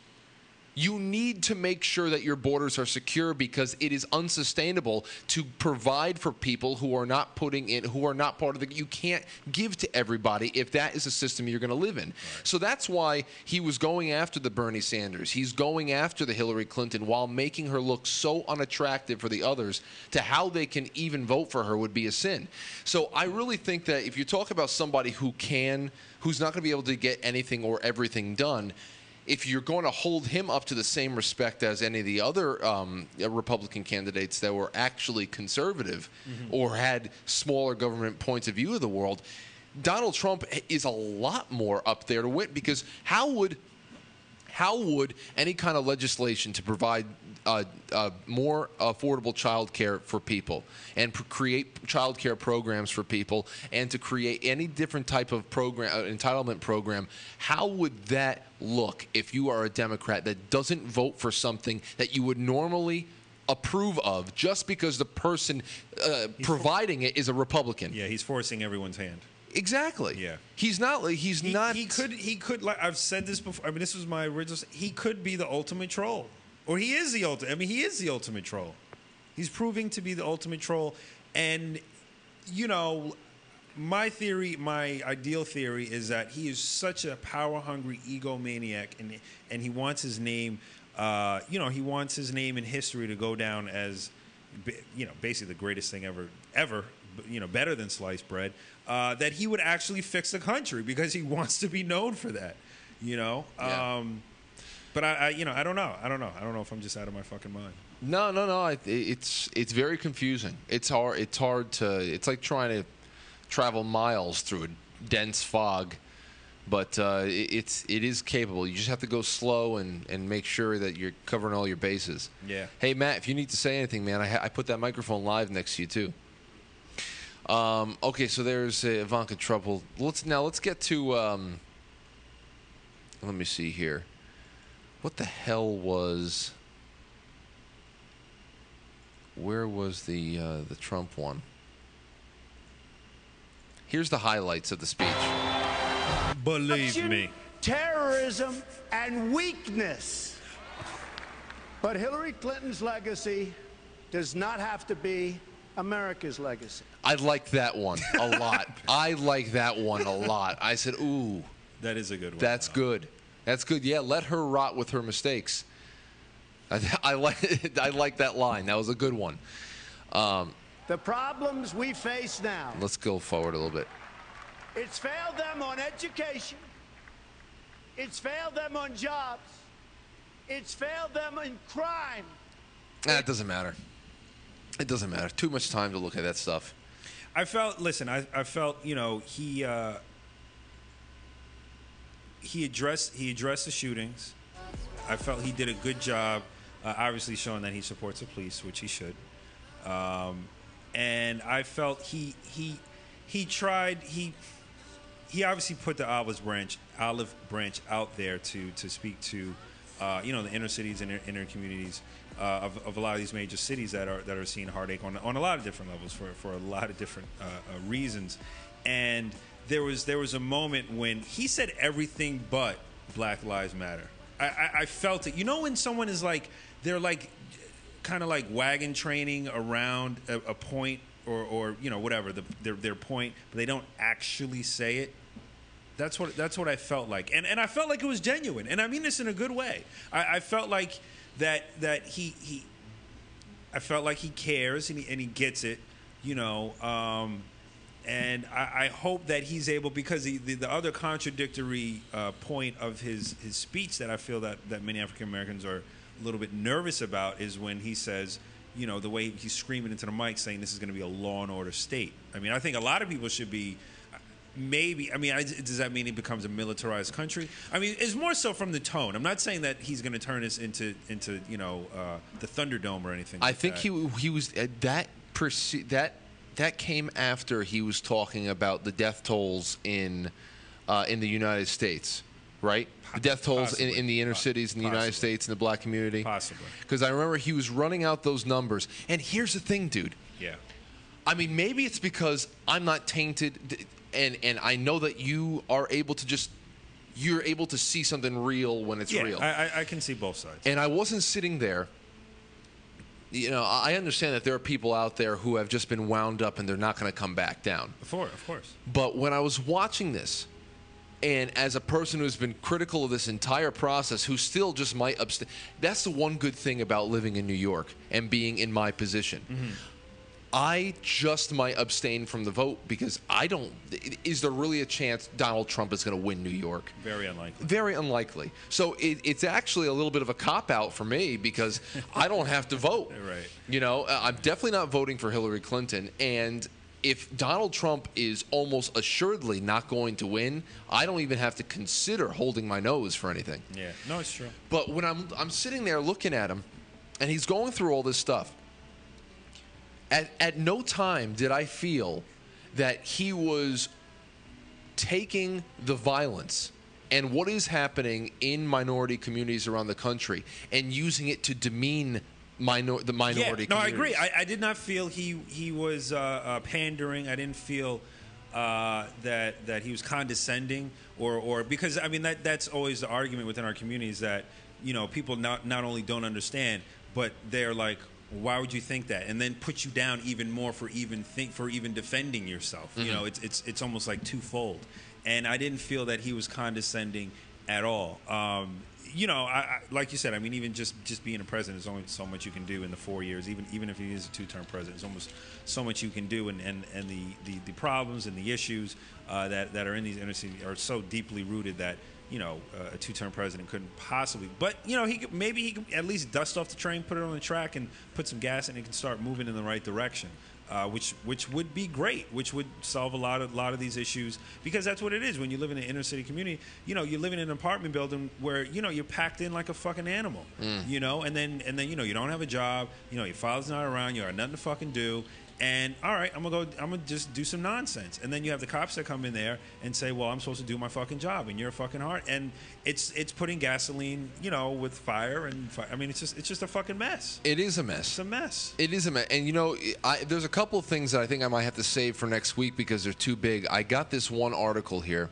You need to make sure that your borders are secure, because it is unsustainable to provide for people who are not putting in, who are not part of the. You can't give to everybody if that is a system you're going to live in. Right. So that's why he was going after the Bernie Sanders. He's going after the Hillary Clinton while making her look so unattractive for the others. To how they can even vote for her would be a sin. So I really think that if you talk about somebody who can, who's not going to be able to get anything or everything done, if you're going to hold him up to the same respect as any of the other um, Republican candidates that were actually conservative mm-hmm. or had smaller government points of view of the world, Donald Trump is a lot more up there to win, because how would how would any kind of legislation to provide uh, uh, more affordable child care for people and pr- create child care programs for people and to create any different type of program, uh, entitlement program, how would that look if you are a Democrat that doesn't vote for something that you would normally approve of just because the person uh, providing it is a Republican? Yeah, he's forcing everyone's hand. Exactly. Yeah. He's not. He's he, not. He could. He could. Like I've said this before. I mean, this was my original. He could be the ultimate troll, or he is the ultimate. I mean, he is the ultimate troll. He's proving to be the ultimate troll, and you know, my theory, my ideal theory, is that he is such a power-hungry egomaniac, and and he wants his name. Uh, you know, he wants his name in history to go down as, you know, basically the greatest thing ever, ever. You know, better than sliced bread. Uh, that he would actually fix the country because he wants to be known for that. You know. Yeah. Um, but I, I, you know, I don't know. I don't know. I don't know if I'm just out of my fucking mind. No, no, no. I, it's it's very confusing. It's hard. It's hard to. It's like trying to travel miles through a dense fog. But uh, it, it's it is capable. You just have to go slow and, and make sure that you're covering all your bases. Yeah. Hey Matt, if you need to say anything, man, I, ha- I put that microphone live next to you too. Um, okay, so there's uh, Ivanka Trump. Well, let's now let's get to. Um, let me see here. What the hell was? Where was the uh, the Trump one? Here's the highlights of the speech. Believe me. Terrorism and weakness. But Hillary Clinton's legacy does not have to be America's legacy. I like that one a lot. I like that one a lot. I said, ooh. That is a good one. That's good. That's good. Yeah, let her rot with her mistakes. I, I like I like that line. That was a good one. Um, the problems we face now. Let's go forward a little bit. It's failed them on education. It's failed them on jobs. It's failed them in crime. Nah, it doesn't matter. It doesn't matter. Too much time to look at that stuff. I felt, listen, I, I felt, you know, he uh, he addressed he addressed the shootings. I felt he did a good job, uh, obviously showing that he supports the police, which he should. Um, and I felt he he he tried he he obviously put the olive branch olive branch out there to to speak to, uh, you know, the inner cities and inner, inner communities. Uh, of, of a lot of these major cities that are that are seeing heartache on on a lot of different levels for, for a lot of different uh, uh, reasons, and there was there was a moment when he said everything but Black Lives Matter. I, I, I felt it. You know, when someone is like they're like kind of like wagon training around a, a point or or you know whatever the, their their point, but they don't actually say it. That's what that's what I felt like, and and I felt like it was genuine, and I mean this in a good way. I, I felt like. That that he he, I felt like he cares and he and he gets it, you know, um, and I, I hope that he's able, because the the, the other contradictory uh, point of his, his speech that I feel that, that many African Americans are a little bit nervous about is when he says, you know, the way he's screaming into the mic saying this is going to be a law and order state. I mean, I think a lot of people should be. Maybe, I mean, I, does that mean it becomes a militarized country? I mean, it's more so from the tone. I'm not saying that he's going to turn this into, into you know, uh, the Thunderdome or anything I like think that. he he was uh, that perce- that that came after he was talking about the death tolls in uh, in the United States, right? The death tolls in, Possibly. in the inner cities in the United Possibly. States and the black community. Possibly. Because I remember he was running out those numbers. And here's the thing, dude. Yeah. I mean, maybe it's because I'm not tainted, and and I know that you are able to just, you're able to see something real when it's Yeah, real. I, I, I can see both sides. And I wasn't sitting there. You know, I understand that there are people out there who have just been wound up and they're not going to come back down. Before, of course. But when I was watching this, and as a person who's been critical of this entire process, who still just might abstain, that's the one good thing about living in New York and being in my position. Mm-hmm. I just might abstain from the vote because I don't. Is there really a chance Donald Trump is going to win New York? Very unlikely. Very unlikely. So it, it's actually a little bit of a cop-out for me because I don't have to vote. Right. You know, I'm definitely not voting for Hillary Clinton. And if Donald Trump is almost assuredly not going to win, I don't even have to consider holding my nose for anything. Yeah. No, it's true. But when I'm I'm sitting there looking at him, and he's going through all this stuff, At, at no time did I feel that he was taking the violence and what is happening in minority communities around the country and using it to demean minor, the minority yeah, no, I communities. agree. I, I did not feel he he was uh, uh, pandering. I didn't feel uh, that that he was condescending or or because I mean that that's always the argument within our communities that you know people not not only don't understand but they're like, why would you think that? And then put you down even more for even think for even defending yourself. Mm-hmm. You know, it's it's it's almost like twofold. And I didn't feel that he was condescending at all. Um, you know, I, I, like you said, I mean, even just, just being a president, there's only so much you can do in the four years. Even even if he is a two-term president, there's almost so much you can do. And, and, and the, the, the problems and the issues uh, that that are in these inner cities are so deeply rooted that. You know, uh, a two-term president couldn't possibly. But you know, he could, maybe he could at least dust off the train, put it on the track, and put some gas in it, and can start moving in the right direction, uh, which which would be great. Which would solve a lot of lot of these issues because that's what it is when you live in an inner city community. You know, you live in an apartment building where you know you're packed in like a fucking animal. Mm. You know, and then and then you know you don't have a job. You know, your father's not around. You got nothing to fucking do. And all right, I'm gonna go. I'm gonna just do some nonsense, and then you have the cops that come in there and say, "Well, I'm supposed to do my fucking job, and you're a fucking heart." And it's it's putting gasoline, you know, with fire and fire. I mean, it's just it's just a fucking mess. It is a mess. It's a mess. It is a mess. And you know, I, there's a couple of things that I think I might have to save for next week because they're too big. I got this one article here.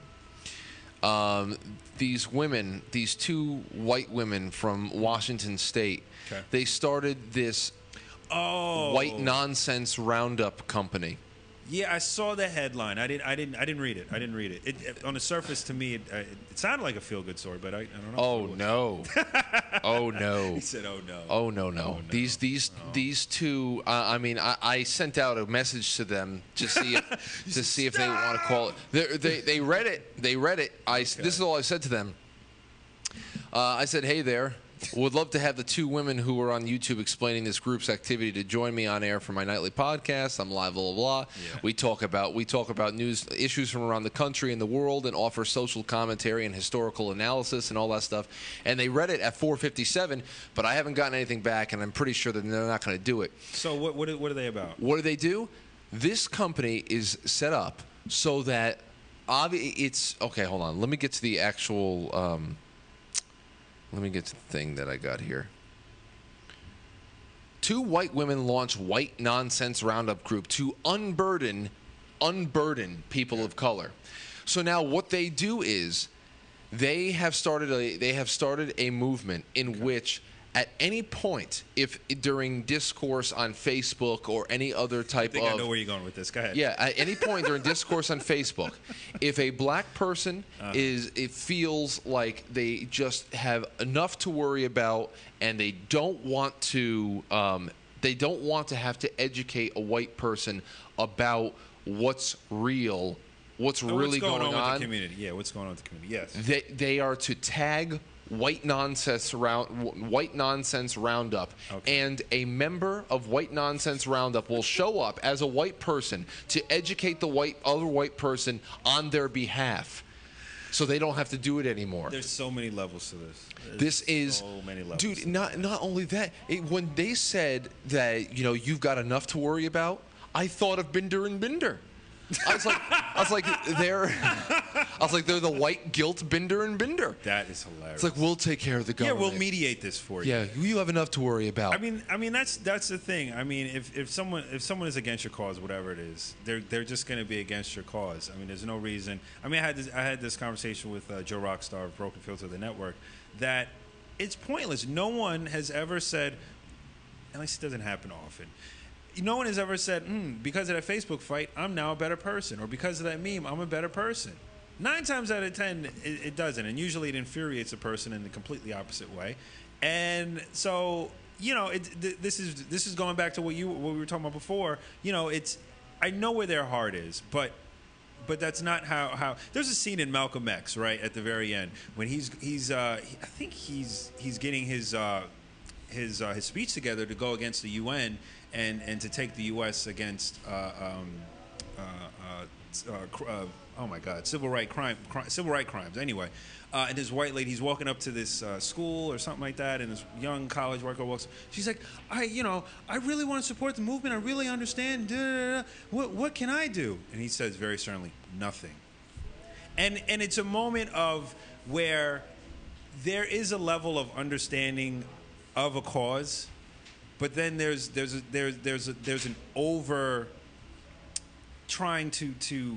Um, these women, these two white women from Washington State, okay. They started this. Oh. White nonsense roundup company. Yeah, I saw the headline. I didn't. I didn't. I didn't read it. I didn't read it. It, it on the surface, to me, it, uh, it sounded like a feel-good story, but I, I don't know. Oh no! Oh no! He said, "Oh no!" Oh no! No! Oh, no. These these oh. these two. Uh, I mean, I, I sent out a message to them to see if, to see if they want to call it. They, they they read it. They read it. I. Okay. This is all I said to them. Uh, I said, "Hey there. Would love to have the two women who are on YouTube explaining this group's activity to join me on air for my nightly podcast. I'm live, blah, blah, blah. Yeah. We talk about we talk about news issues from around the country and the world and offer social commentary and historical analysis and all that stuff." And they read it at four fifty-seven, but I haven't gotten anything back, and I'm pretty sure that they're not going to do it. So what, what, what are they about? What do they do? This company is set up so that obvi- it's – okay, hold on. Let me get to the actual um, – Let me get to the thing that I got here. Two white women launch white nonsense roundup group to unburden, unburden people of color. So now what they do is they have started a they have started a movement in okay. which at any point, if during discourse on Facebook or any other type I think of... I know where you're going with this. Go ahead. Yeah, at any point during discourse on Facebook, if a black person uh-huh. is, it feels like they just have enough to worry about and they don't want to, um, they don't want to have to educate a white person about what's real, what's oh, really what's going, going on, on. with the community? Yeah, what's going on with the community? Yes. They they are to tag White Nonsense round, White Nonsense Roundup, okay. and a member of White Nonsense Roundup will show up as a white person to educate the white other white person on their behalf, so they don't have to do it anymore. There's so many levels to this. There's this is, so many levels dude. Not not only that, it, when they said that you know you've got enough to worry about, I thought of Binder and Binder. I was like, I was like, they're, I was like, they're the white guilt Binder and Binder. That is hilarious. It's like, we'll take care of the yeah, government. we'll mediate this for you. Yeah, you have enough to worry about. I mean, I mean that's that's the thing. I mean, if, if someone if someone is against your cause, whatever it is, they're they're just going to be against your cause. I mean, there's no reason. I mean, I had this I had this conversation with uh, Joe Rockstar of Broken Filter, the network, that it's pointless. No one has ever said, at least it doesn't happen often. No one has ever said, mm, because of that Facebook fight, I'm now a better person, or because of that meme, I'm a better person. Nine times out of ten, it, it doesn't, and usually it infuriates a person in the completely opposite way. And so, you know, it, th- this is this is going back to what you what we were talking about before. You know, it's I know where their heart is, but but that's not how how. There's a scene in Malcolm X, right at the very end, when he's he's uh, he, I think he's he's getting his uh, his uh, his speech together to go against the U N. And, and to take the U S against uh, um, uh, uh, uh, cr- uh, oh my God, civil right crime, cri- civil right crimes. Anyway, uh, and this white lady, he's walking up to this uh, school or something like that, and this young college worker walks. She's like, I, you know, I really want to support the movement. I really understand. Da, da, da. What, what can I do? And he says very sternly, nothing. And and it's a moment of where there is a level of understanding of a cause. But then there's there's a, there's there's a, there's an over trying to to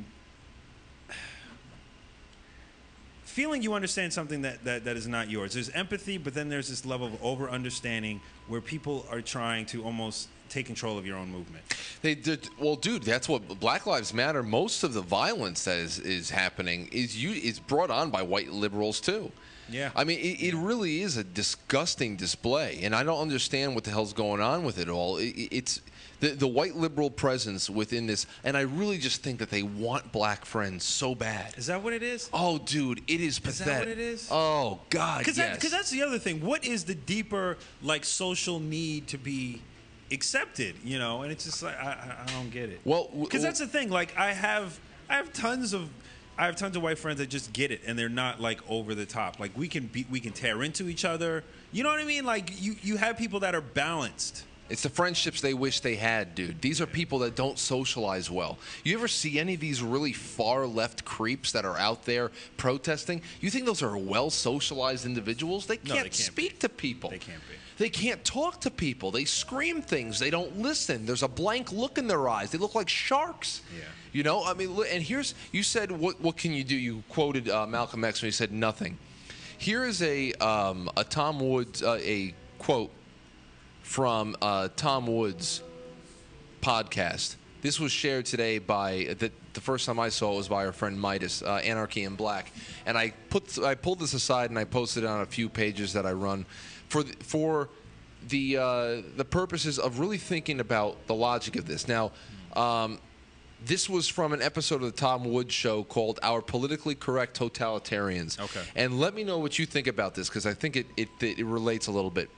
feeling you understand something that, that, that is not yours. There's empathy, but then there's this level of over understanding where people are trying to almost take control of your own movement. They did well, dude. That's what Black Lives Matter. Most of the violence that is, is happening is you is brought on by white liberals too. Yeah. I mean, it, it really is a disgusting display, and I don't understand what the hell's going on with it all. It, it's the the white liberal presence within this, and I really just think that they want black friends so bad. Is that what it is? Oh, dude, it is pathetic. Is that what it is? Oh, God, Because yes. that, that's the other thing. What is the deeper, like, social need to be accepted, you know? And it's just like, I, I, I don't get it. Well, because well, that's the thing. Like, I have, I have tons of, I have tons of white friends that just get it, and they're not like over the top. Like, we can be, we can tear into each other. You know what I mean? Like, you, you have people that are balanced. It's the friendships they wish they had, dude. These are people that don't socialize well. You ever see any of these really far left creeps that are out there protesting? You think those are well socialized individuals? They can't, No, they can't speak be. to people. They can't be. They can't talk to people. They scream things. They don't listen. There's a blank look in their eyes. They look like sharks. Yeah. You know, I mean, and here's, you said, what what can you do? You quoted uh, Malcolm X when he said nothing. Here is a, um, a Tom Woods, uh, a quote from uh, Tom Woods' podcast. This was shared today by, the, the first time I saw it was by our friend Midas, uh, Anarchy in Black. And I put I pulled this aside and I posted it on a few pages that I run for the, for the uh, the purposes of really thinking about the logic of this. Now, um, this was from an episode of the Tom Woods Show called Our Politically Correct Totalitarians. Okay. And let me know what you think about this, because I think it, it, it relates a little bit.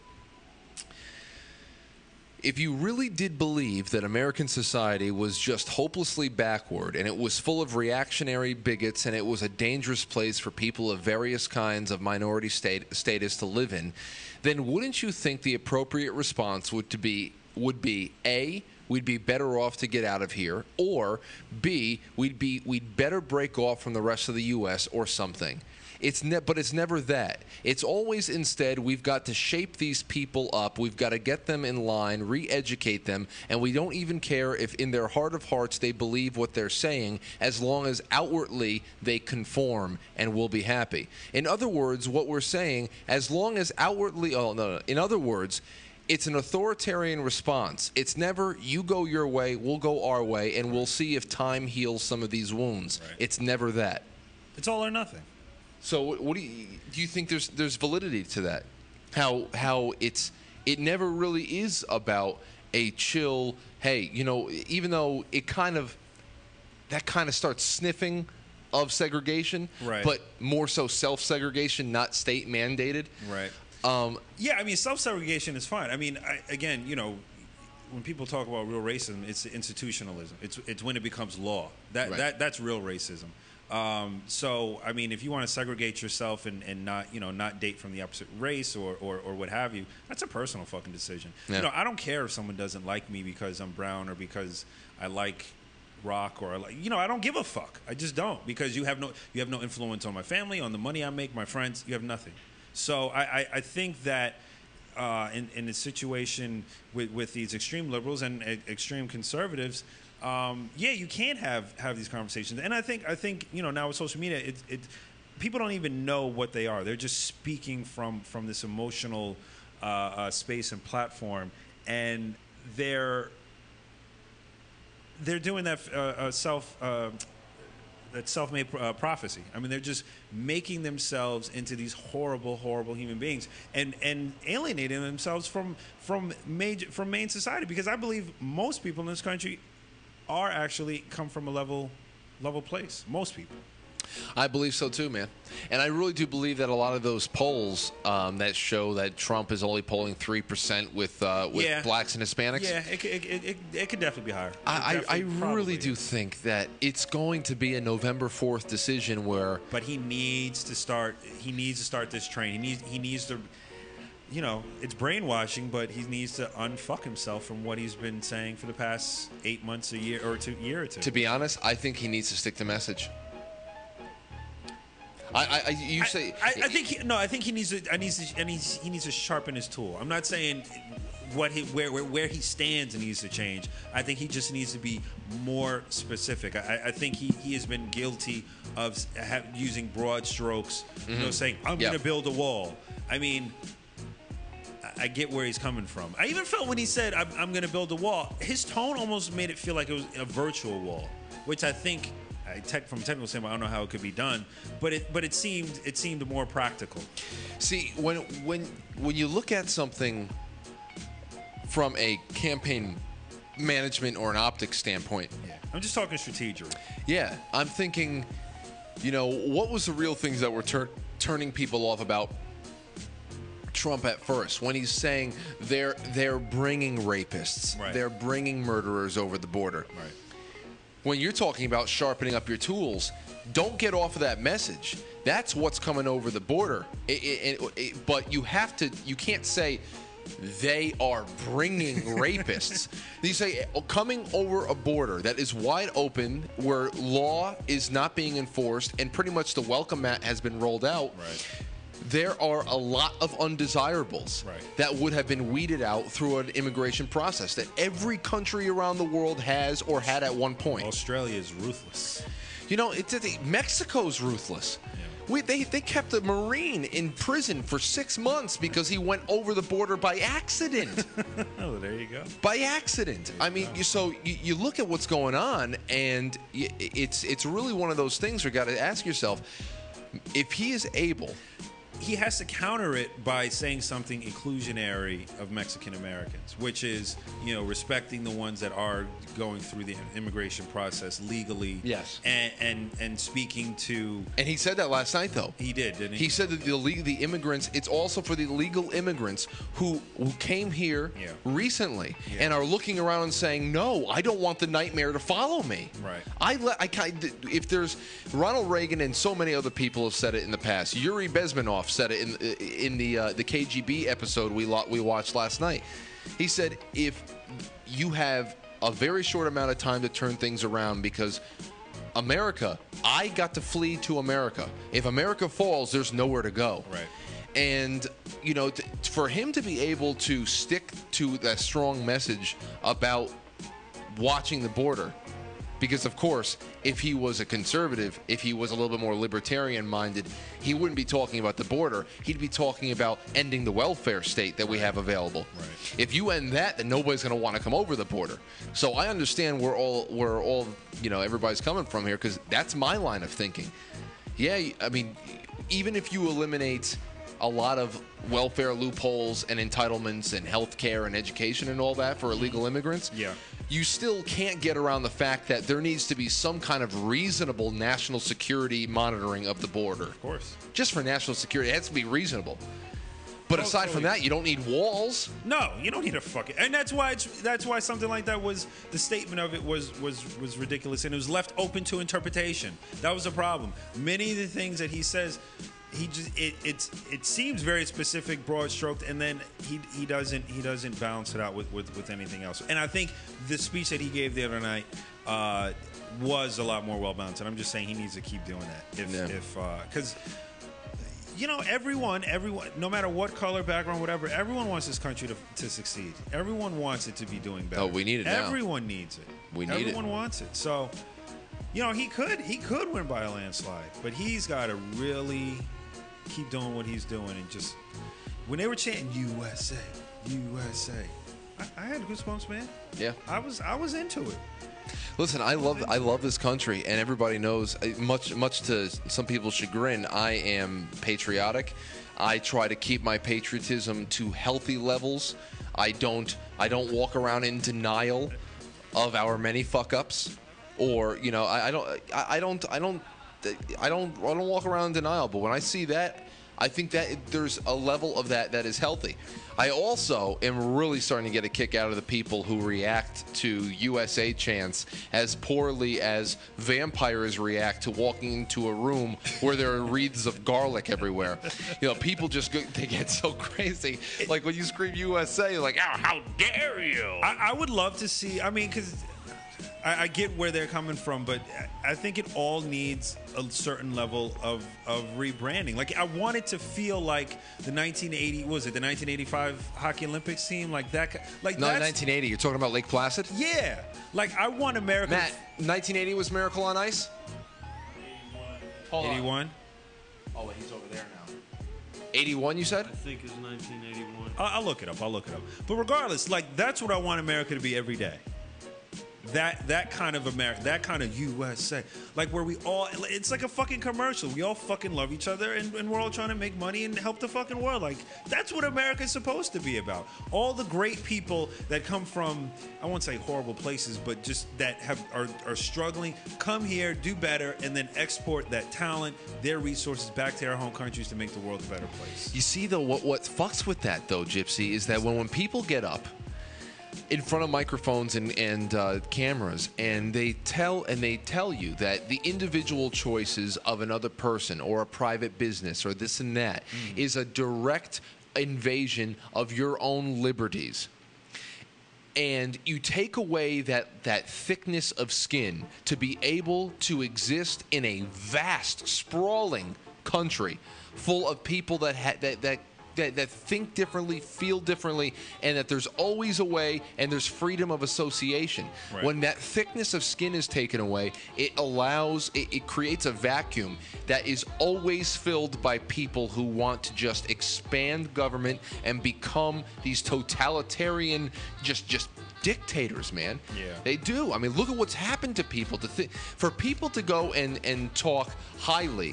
If you really did believe that American society was just hopelessly backward and it was full of reactionary bigots and it was a dangerous place for people of various kinds of minority state, status to live in, then wouldn't you think the appropriate response would to be would be A, we'd be better off to get out of here, or B, we'd be we'd better break off from the rest of the U S or something. It's ne- but it's never that. It's always instead we've got to shape these people up. We've got to get them in line, re-educate them, and we don't even care if in their heart of hearts they believe what they're saying, as long as outwardly they conform and we'll be happy. In other words, what we're saying, as long as outwardly, oh no, no. In other words, it's an authoritarian response. It's never you go your way, we'll go our way, and we'll see if time heals some of these wounds. Right. It's never that. It's all or nothing. So, what do you do? You think there's there's validity to that? How how it's it never really is about a chill. Hey, you know, even though it kind of that kind of starts sniffing of segregation, right? But more so self-segregation, not state mandated, right? Um, yeah, I mean, self-segregation is fine. I mean, I, again, you know, when people talk about real racism, it's institutionalism. It's it's when it becomes law. That Right. that that's real racism. Um, so, I mean, if you want to segregate yourself and, and not, you know, not date from the opposite race or, or, or what have you, that's a personal fucking decision. Yeah. You know, I don't care if someone doesn't like me because I'm brown or because I like rock or like, you know, I don't give a fuck. I just don't, because you have no you have no influence on my family, on the money I make, my friends. You have nothing. So I, I, I think that uh, in in a situation with with these extreme liberals and uh, extreme conservatives, um, yeah, you can have have these conversations. And I think I think you know, now with social media, it it people don't even know what they are. They're just speaking from from this emotional uh, uh, space and platform, and they're they're doing that uh, uh, self uh, that self-made uh, prophecy. I mean, they're just making themselves into these horrible, horrible human beings, and and alienating themselves from from major from main society. Because I believe most people in this country are actually come from a level level place. Most people. I believe so too, man. And I really do believe that a lot of those polls um, that show that Trump is only polling three percent with uh, with Yeah. blacks and Hispanics. Yeah, it, it, it, it, it could definitely be higher. It I, I, I definitely probably really do is. think that it's going to be a November fourth decision where But he needs to start. He needs to start this train. He needs. He needs to. You know, it's brainwashing, but he needs to unfuck himself from what he's been saying for the past eight months, a year, or two, year or two. to be honest, I think he needs to stick to message. I, I, I you say I, I think he, no. I think he needs to. I needs to. I needs, he needs to sharpen his tool. I'm not saying what he where where, where he stands needs to change. I think he just needs to be more specific. I, I think he, he has been guilty of ha- using broad strokes. You know, saying I'm Yep. going to build a wall. I mean, I- I get where he's coming from. I even felt when he said I'm, I'm going to build a wall, his tone almost made it feel like it was a virtual wall, which I think. I tech, from a technical standpoint, I don't know how it could be done, but it but it seemed it seemed more practical. see when when when you look at something from a campaign management or an optics standpoint. Yeah. I'm just talking strategic. Yeah, I'm thinking, you know, what was the real things that were tur- turning people off about Trump at first when he's saying they're they're bringing rapists, Right. they're bringing murderers over the border. Right. When you're talking about sharpening up your tools, don't get off of that message. That's what's coming over the border. It, it, it, it, but you have to. You can't say they are bringing rapists. You say oh, coming over a border that is wide open, where law is not being enforced, and pretty much the welcome mat has been rolled out. Right. There are a lot of undesirables Right. that would have been weeded out through an immigration process that every country around the world has or had at one point. Australia is ruthless. You know, it's it, Mexico's ruthless. We, they, they kept a Marine in prison for six months because he went over the border by accident. Oh, there you go. by accident. I mean, you, so you, you look at what's going on, and y- it's it's really one of those things where you got to ask yourself, if he is able. He has to counter it by saying something inclusionary of Mexican Americans, which is, you know, respecting the ones that are going through the immigration process legally. Yes. And and, and speaking to. And he said that last night, though. He did, didn't he? He said that the le- the immigrants, it's also for the legal immigrants who, who came here Yeah. recently Yeah. and are looking around and saying, no, I don't want the nightmare to follow me. Right. I, le- I kind if there's Ronald Reagan and so many other people have said it in the past. Yuri Bezmenov said it in in the uh, the K G B episode we lo- we watched last night. He said if you have a very short amount of time to turn things around, because America, I got to flee to America. If America falls, there's nowhere to go. Right. And, you know, t- for him to be able to stick to that strong message about watching the border, because, of course, if he was a conservative, if he was a little bit more libertarian-minded, he wouldn't be talking about the border. He'd be talking about ending the welfare state that we have available. Right. If you end that, then nobody's going to want to come over the border. So I understand where all where all you know everybody's coming from here, because that's my line of thinking. Yeah, I mean, even if you eliminate a lot of welfare loopholes and entitlements and health care and education and all that for illegal immigrants, Yeah. you still can't get around the fact that there needs to be some kind of reasonable national security monitoring of the border. Of course. Just for national security, it has to be reasonable. But Oh, aside from totally. that, you don't need walls. No, you don't need a fucking. And that's why it's, that's why something like that was the statement of it was was was ridiculous, and it was left open to interpretation. That was the problem. Many of the things that he says, he just it it's it seems very specific, broad stroked, and then he he doesn't he doesn't balance it out with, with, with anything else. And I think the speech that he gave the other night uh, was a lot more well balanced. And I'm just saying he needs to keep doing that. If Yeah. if because. Uh, You know, everyone, everyone, no matter what color, background, whatever, everyone wants this country to, to succeed. Everyone wants it to be doing better. Oh, we need it now. Everyone needs it. We need it. Everyone wants it. So, you know, he could he could win by a landslide, but he's got to really keep doing what he's doing and just. When they were chanting U S A, U S A, I, I had goosebumps, man. Yeah. I was I was into it. Listen, I love I love this country, and everybody knows. uh, Much much to some people's chagrin, I am patriotic. I try to keep my patriotism to healthy levels. I don't I don't walk around in denial of our many fuck ups, or you know I, I don't I, I don't I don't I don't I don't walk around in denial. But when I see that, I think that it, there's a level of that that is healthy. I also am really starting to get a kick out of the people who react to U S A chants as poorly as vampires react to walking into a room where there are wreaths of garlic everywhere. You know, people just go, they get so crazy. Like when you scream U S A, like, oh, how dare you? I, I would love to see. I mean, because I, I get where they're coming from, but I think it all needs a certain level of, of rebranding. Like, I want it to feel like the nineteen eighty, what was it, the nineteen eighty-five Hockey Olympics team? Like that, like No, that's, nineteen eighty. You're talking about Lake Placid? Yeah. Like, I want America. Matt, nineteen eighty was Miracle on Ice? Hold on. eighty-one. Oh, wait, he's over there now. eighty-one, you said? I think it's nineteen eighty-one. I'll, I'll look it up. I'll look it up. But regardless, like, that's what I want America to be every day. That that kind of America, that kind of U S A, like where we all, it's like a fucking commercial. We all fucking love each other, and, and we're all trying to make money and help the fucking world. Like, that's what America's supposed to be about. All the great people that come from, I won't say horrible places, but just that have are, are struggling, come here, do better, and then export that talent, their resources back to our home countries to make the world a better place. You see, though, what, what fucks with that, though, Gypsy, is that when, when people get up in front of microphones and, and uh, cameras, and they tell and they tell you that the individual choices of another person or a private business or this and that mm. is a direct invasion of your own liberties, and you take away that, that thickness of skin to be able to exist in a vast, sprawling country full of people that ha- that that That, that think differently, feel differently, and that there's always a way, and there's freedom of association. Right. When that thickness of skin is taken away, it allows, it, it creates a vacuum that is always filled by people who want to just expand government and become these totalitarian, just just dictators, man. Yeah. They do. I mean, look at what's happened to people. To th- for people to go and, and talk highly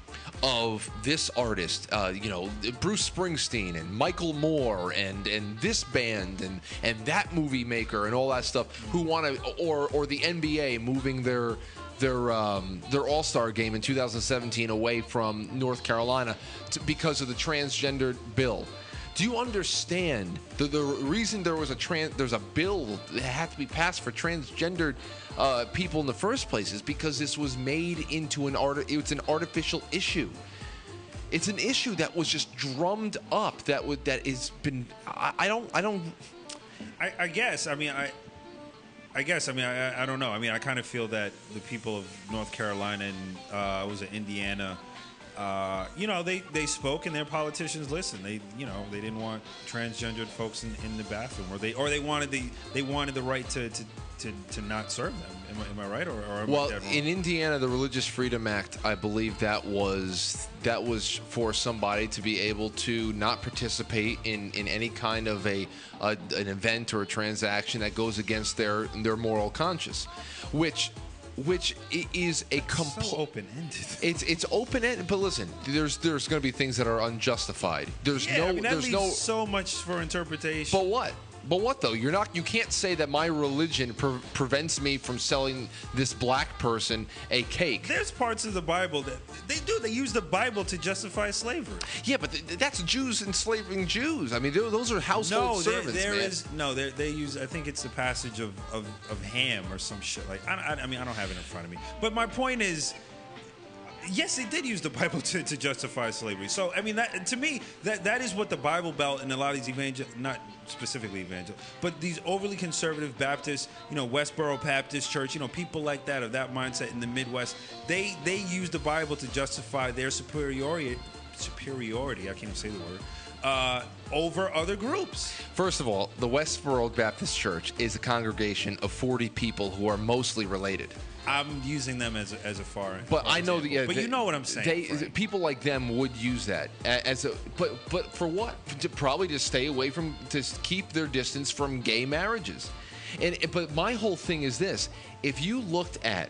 of this artist, uh, you know, Bruce Springsteen and Michael Moore and and this band and and that movie maker and all that stuff, who want to, or or the N B A moving their their um, their All-Star game in two thousand seventeen away from North Carolina to, because of the transgender bill. Do you understand the the reason there was a trans there's a bill that had to be passed for transgendered uh, people in the first place is because this was made into an art it's an artificial issue. It's an issue that was just drummed up that would that has been I, I don't I don't I, I guess I mean I I guess I mean I, I don't know I mean I kind of feel that the people of North Carolina and uh, was it Indiana. Uh, you know, they, they spoke and their politicians listened. They, you know, they didn't want transgendered folks in, in the bathroom, or they or they wanted the they wanted the right to to, to, to not serve them. Am I, am I right, or, or am well, I dead wrong? in Indiana, the Religious Freedom Act, I believe that was that was for somebody to be able to not participate in, in any kind of a, a an event or a transaction that goes against their their moral conscience, which. Which is a complete so open-ended. It's it's open-ended, but listen, there's there's going to be things that are unjustified. There's yeah, no I mean, that there's leaves no so much for interpretation. But what? But what though? You're not. You can't say that my religion pre- prevents me from selling this black person a cake. There's parts of the Bible that they do. They use the Bible to justify slavery. Yeah, but th- that's Jews enslaving Jews. I mean, those are household no, servants, there, there man. is no. They they use. I think it's the passage of, of, of Ham or some shit. Like I, I, I mean, I don't have it in front of me. But my point is, Yes, they did use the Bible to, to justify slavery. So, I mean, that to me, that that is what the Bible Belt and a lot of these evangel, not specifically evangel, but these overly conservative Baptists, you know, Westboro Baptist Church, you know, people like that of that mindset in the Midwest, they they use the Bible to justify their superiority. Superiority, I can't even say the word. Uh, over other groups. First of all, the Westboro Baptist Church is a congregation of forty people who are mostly related. I'm using them as a, as a foreign. But for I know example. that. Yeah, but they, you know what I'm saying. They, Frank. people like them would use that as a. But but for what? To probably to stay away from, to keep their distance from gay marriages, and but my whole thing is this: if you looked at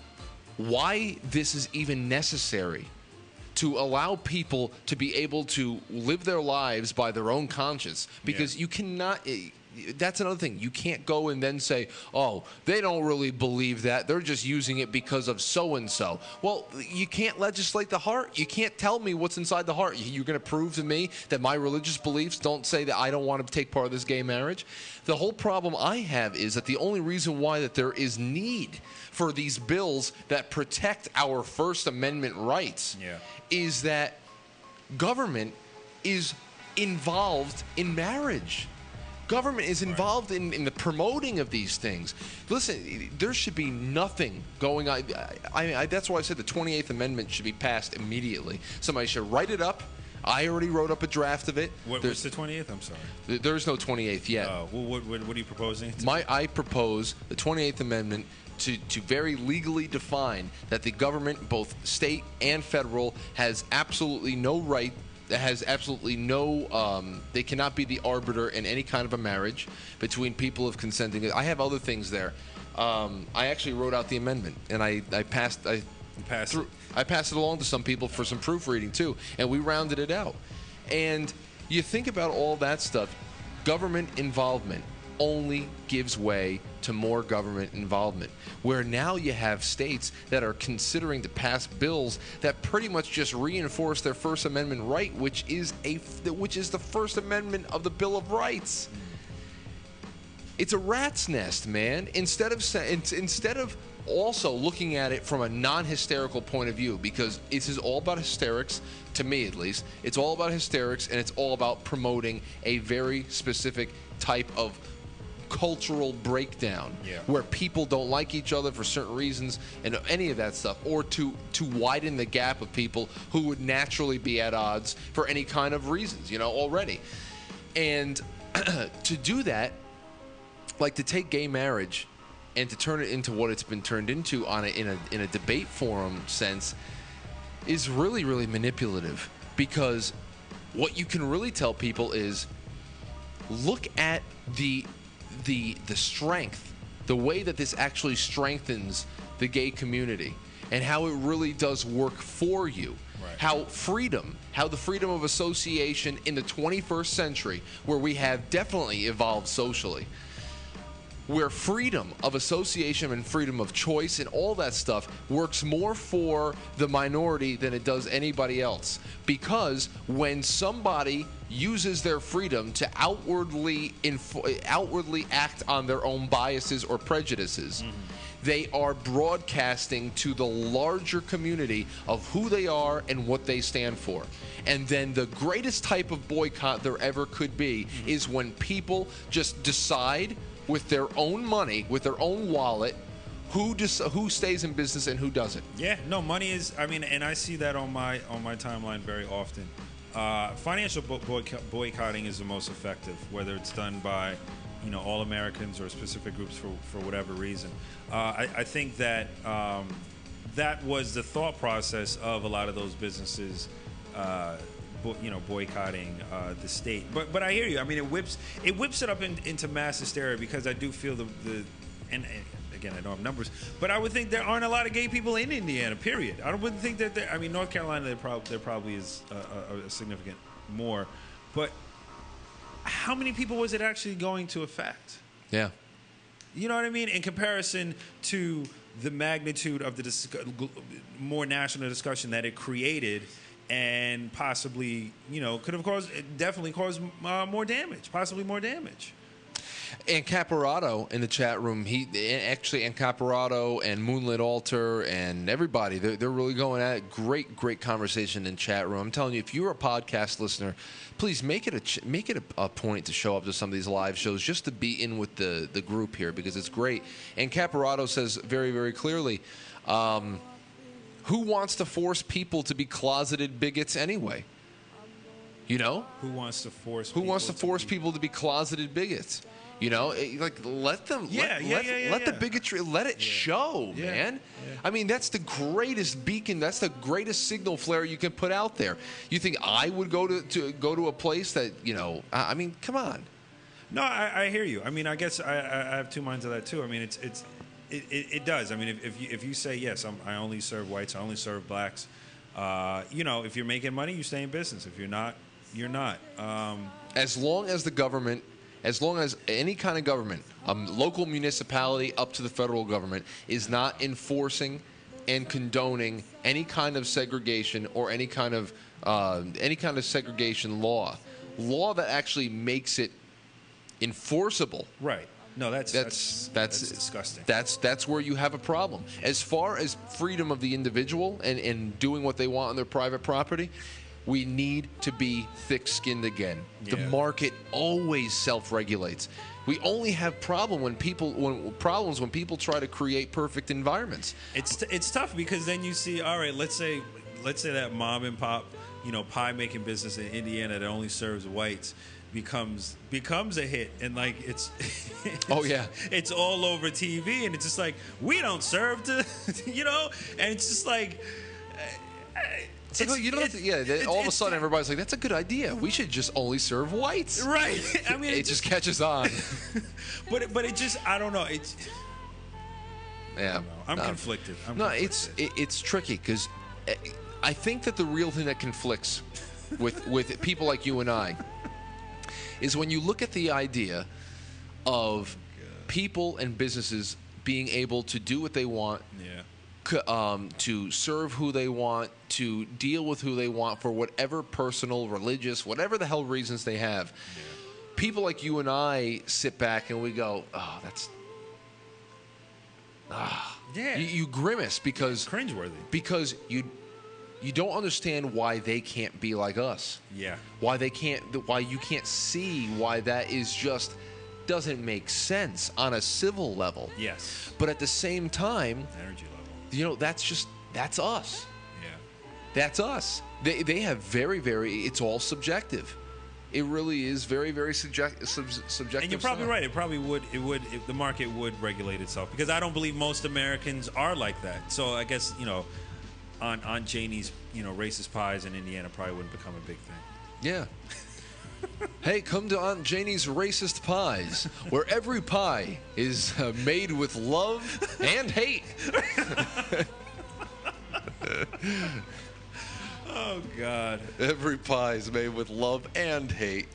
why this is even necessary, to allow people to be able to live their lives by their own conscience, because yeah. you cannot. That's another thing. You can't go and then say, oh, they don't really believe that. They're just using it because of so-and-so. Well, you can't legislate the heart. You can't tell me what's inside the heart. You're going to prove to me that my religious beliefs don't say that I don't want to take part of this gay marriage? The whole problem I have is that the only reason why that there is need for these bills that protect our First Amendment rights yeah. is that government is involved in marriage. Government is involved in, in the promoting of these things. Listen, there should be nothing going on. I, I, that's why I said the twenty-eighth Amendment should be passed immediately. Somebody should write it up. I already wrote up a draft of it. What, what's the twenty-eighth? I'm sorry. There's no twenty-eighth yet. Uh, well, what, what, what are you proposing? My, I propose the twenty-eighth Amendment to, to very legally define that the government, both state and federal, has absolutely no right that has absolutely no, um, they cannot be the arbiter in any kind of a marriage between people of consenting. I have other things there. Um, I actually wrote out the amendment, and I, I passed, I passed threw, it. I passed it along to some people for some proofreading too, and we rounded it out. And you think about all that stuff, government involvement only gives way to more government involvement, where now you have states that are considering to pass bills that pretty much just reinforce their First Amendment right, which is a which is the First Amendment of the Bill of Rights. It's a rat's nest, man. Instead of instead of also looking at it from a non-hysterical point of view, because this is all about hysterics, to me at least. It's all about hysterics, and it's all about promoting a very specific type of cultural breakdown, yeah. where people don't like each other for certain reasons and any of that stuff, or to to widen the gap of people who would naturally be at odds for any kind of reasons, you know, already. And to do that, like to take gay marriage and to turn it into what it's been turned into on a, in a in a debate forum sense, is really really manipulative, because what you can really tell people is, look at the the the strength, the way that this actually strengthens the gay community, and how it really does work for you. Right. How freedom, how the freedom of association in the twenty-first century, where we have definitely evolved socially, where freedom of association and freedom of choice and all that stuff works more for the minority than it does anybody else. Because when somebody uses their freedom to outwardly inf- outwardly act on their own biases or prejudices, mm-hmm. they are broadcasting to the larger community of who they are and what they stand for. And then the greatest type of boycott there ever could be mm-hmm. is when people just decide with their own money, with their own wallet, who dis- who stays in business and who doesn't. Yeah, no, money is, I mean, and I see that on my on my timeline very often. Uh, financial bo- boycott- boycotting is the most effective, whether it's done by, you know, all Americans or specific groups for, for whatever reason. Uh, I, I think that um, that was the thought process of a lot of those businesses, uh, bo- you know, boycotting uh, the state. But but I hear you. I mean, it whips it whips it up in, into mass hysteria, because I do feel the the and. and again, I don't have numbers, but I would think there aren't a lot of gay people in Indiana, period. I wouldn't think that there, I mean, North Carolina, there, prob- there probably is a, a, a significant more, but how many people was it actually going to affect? Yeah. You know what I mean? In comparison to the magnitude of the dis- more national discussion that it created, and possibly, you know, could have caused, definitely caused uh, more damage, possibly more damage. And Caparato in the chat room, he actually, and Caparato and Moonlit Altar and everybody, they're, they're really going at it. Great, great conversation in chat room. I'm telling you, if you're a podcast listener, please make it a ch- make it a, a point to show up to some of these live shows just to be in with the, the group here because it's great. And Caparato says very, very clearly, um, who wants to force people to be closeted bigots anyway? You know? Who wants to force Who people wants to force be- people to be closeted bigots? You know, it- like let them, Yeah, let, yeah, let, yeah, yeah, let the yeah. bigotry, let it show, Yeah, man. yeah. I mean, that's the greatest beacon, that's the greatest signal flare you can put out there. You think I would go to, to go to a place that, you know, I, I mean, come on. No, I, I hear you. I mean, I guess I, I I have two minds of that too. I mean, it's it's it, it, it does. I mean, if, if you if you say yes, I'm, I only serve whites, I only serve blacks. Uh, you know, if you're making money, you stay in business. If you're not, you're not. Um, As long as the government, as long as any kind of government, a local municipality up to the federal government, is not enforcing and condoning any kind of segregation or any kind of uh, any kind of segregation law, law that actually makes it enforceable. right. No, that's That's that's that's, that's disgusting. That's that's where you have a problem. As far as freedom of the individual and, and doing what they want on their private property, we need to be thick-skinned again. The Yeah. market always self-regulates. We only have problem when people when problems when people try to create perfect environments. It's t- it's tough because then you see, all right, let's say let's say that mom and pop, you know, pie making business in Indiana that only serves whites becomes becomes a hit, and like it's, it's Oh, yeah. it's all over T V, and it's just like we don't serve to, you know, and it's just like. Uh, It's like, oh, you don't have to, yeah, then it's- all of a it's- sudden everybody's like, that's a good idea. We should just only serve whites. Right. I mean, it, it just catches on. but it, but it just I don't know. It's Yeah. I'm No. conflicted. I'm No, conflicted. it's it, it's tricky because I think that the real thing that conflicts with with people like you and I is when you look at the idea of people and businesses being able to do what they want, yeah. c- um, to serve who they want, to deal with who they want for whatever personal, religious, whatever the hell reasons they have. People like you and I sit back and we go, oh, that's. Ah. Yeah. You, you grimace because Cringeworthy. because you you don't understand why they can't be like us. Yeah. Why they can't why you can't see why that is just doesn't make sense on a civil level. Yes. But at the same time, Energy level. you know, that's just that's us. Yeah. That's us. They they have very very it's all subjective. It really is very very subject, sub, subjective. And you're probably stuff. right. It probably would. It would. It, the market would regulate itself because I don't believe most Americans are like that. So I guess you know, on Aunt Janie's you know racist pies in Indiana probably wouldn't become a big thing. Yeah. Hey, come to Aunt Janie's Racist Pies, where every pie is uh, made with love and hate. Oh God. Every pie is made with love and hate.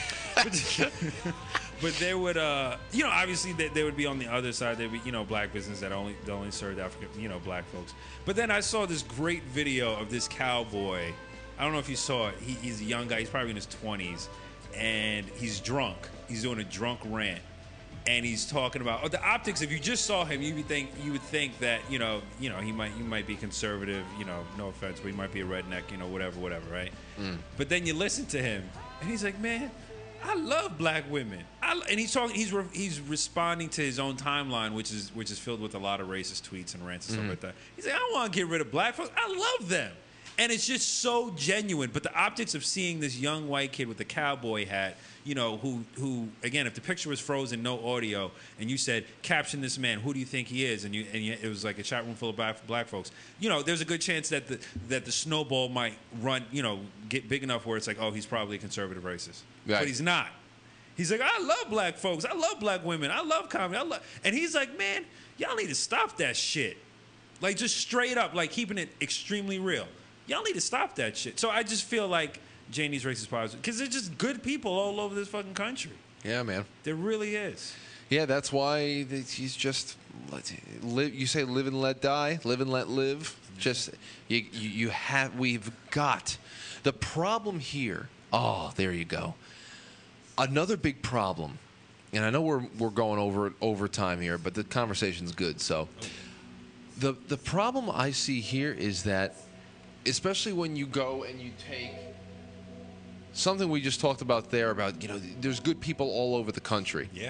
But they would, uh, you know, obviously they, they would be on the other side. They'd be, you know, black business that only that only served African, you know, black folks. But then I saw this great video of this cowboy. I don't know if you saw it. He, he's a young guy. He's probably in his twenties, and he's drunk. He's doing a drunk rant, and he's talking about oh, the optics. If you just saw him, you would think you would think that you know, you know, he might he might be conservative. You know, no offense, but he might be a redneck. You know, whatever, whatever, right? Mm. But then you listen to him, and he's like, man. I love black women, I, and he's talking. He's re, he's responding to his own timeline, which is which is filled with a lot of racist tweets and rants and stuff Mhm. like that. He's like, I don't want to get rid of black folks. I love them, and it's just so genuine. But the optics of seeing this young white kid with a cowboy hat, you know, who who again, if the picture was frozen, no audio, and you said, caption this man, who do you think he is? And you and you, it was like a chat room full of black, black folks. You know, there's a good chance that the that the snowball might run, you know, get big enough where it's like, oh, he's probably a conservative racist. Right. But he's not. He's like, I love black folks. I love black women. I love comedy. I love, and he's like, man, y'all need to stop that shit. Like, just straight up, like keeping it extremely real. Y'all need to stop that shit. So I just feel like Janie's racist pies, because they're just good people all over this fucking country. Yeah, man. There really is. Yeah, that's why th- he's just let live. You say live and let die, live and let live. Just you, you, you have. We've got the problem here. Oh, there you go. Another big problem, and I know we're we're going over over time here, but the conversation's good. So, the the problem I see here is that, especially when you go and you take something we just talked about there about, you know, there's good people all over the country. Yeah.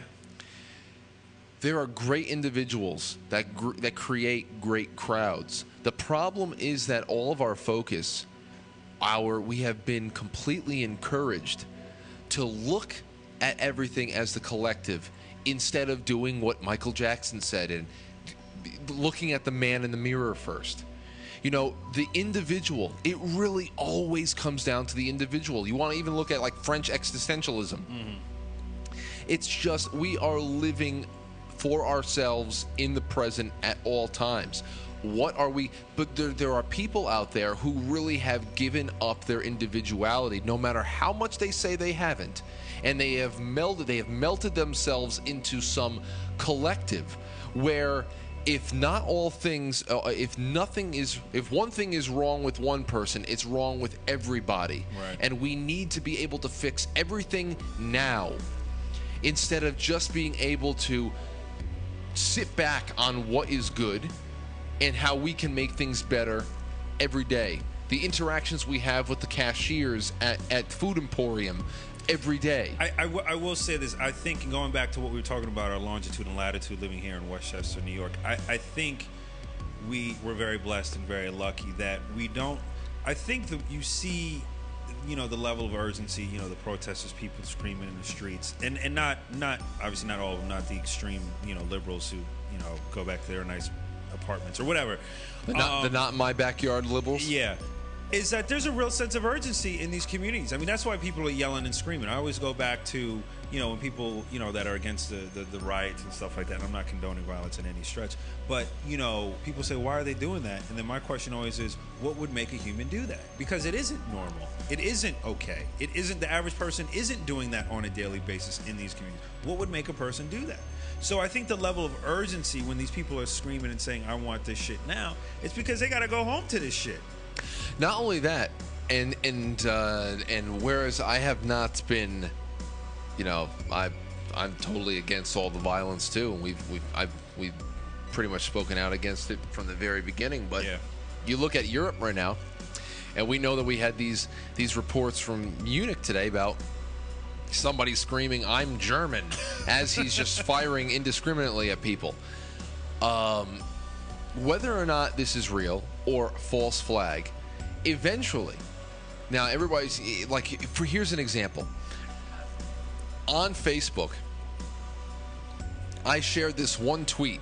There are great individuals that gr- that create great crowds. The problem is that all of our focus, our we have been completely encouraged to look at everything as the collective instead of doing what Michael Jackson said and looking at the man in the mirror first. You know, the individual, it really always comes down to the individual. You want to even look at like French existentialism. Mm-hmm. It's just we are living for ourselves in the present at all times. What are we? But there, there are people out there who really have given up their individuality, no matter how much they say they haven't, and they have melded, they have melted themselves into some collective where, if not all things, uh, if nothing is, if one thing is wrong with one person, it's wrong with everybody, right. And we need to be able to fix everything now, instead of just being able to sit back on what is good and how we can make things better every day. The interactions we have with the cashiers at, at Food Emporium every day. I, I, w- I will say this. I think, going back to what we were talking about, our longitude and latitude living here in Westchester, New York, I, I think we were very blessed and very lucky that we don't... I think that you see, you know, the level of urgency, you know, the protesters, people screaming in the streets, and, and not, not, obviously not all of them, not the extreme, you know, liberals who, you know, go back to their nice apartments or whatever. The not, um, the not in my backyard liberals? Yeah. Is that there's a real sense of urgency in these communities. I mean, that's why people are yelling and screaming. I always go back to, you know, when people, you know, that are against the, the, the riots and stuff like that. And I'm not condoning violence in any stretch. But, you know, people say, why are they doing that? And then my question always is, what would make a human do that? Because it isn't normal. It isn't okay. It isn't, the average person isn't doing that on a daily basis in these communities. What would make a person do that? So I think the level of urgency when these people are screaming and saying, I want this shit now, it's because they got to go home to this shit. Not only that, and and uh, and whereas I have not been, you know, I I'm totally against all the violence too, and we've we've I've we've pretty much spoken out against it from the very beginning. But yeah. You look at Europe right now, and we know that we had these these reports from Munich today about somebody screaming, "I'm German," as he's just firing indiscriminately at people. Um, whether or not this is real or false flag, eventually, now everybody's like, for here's an example. On Facebook, I shared this one tweet,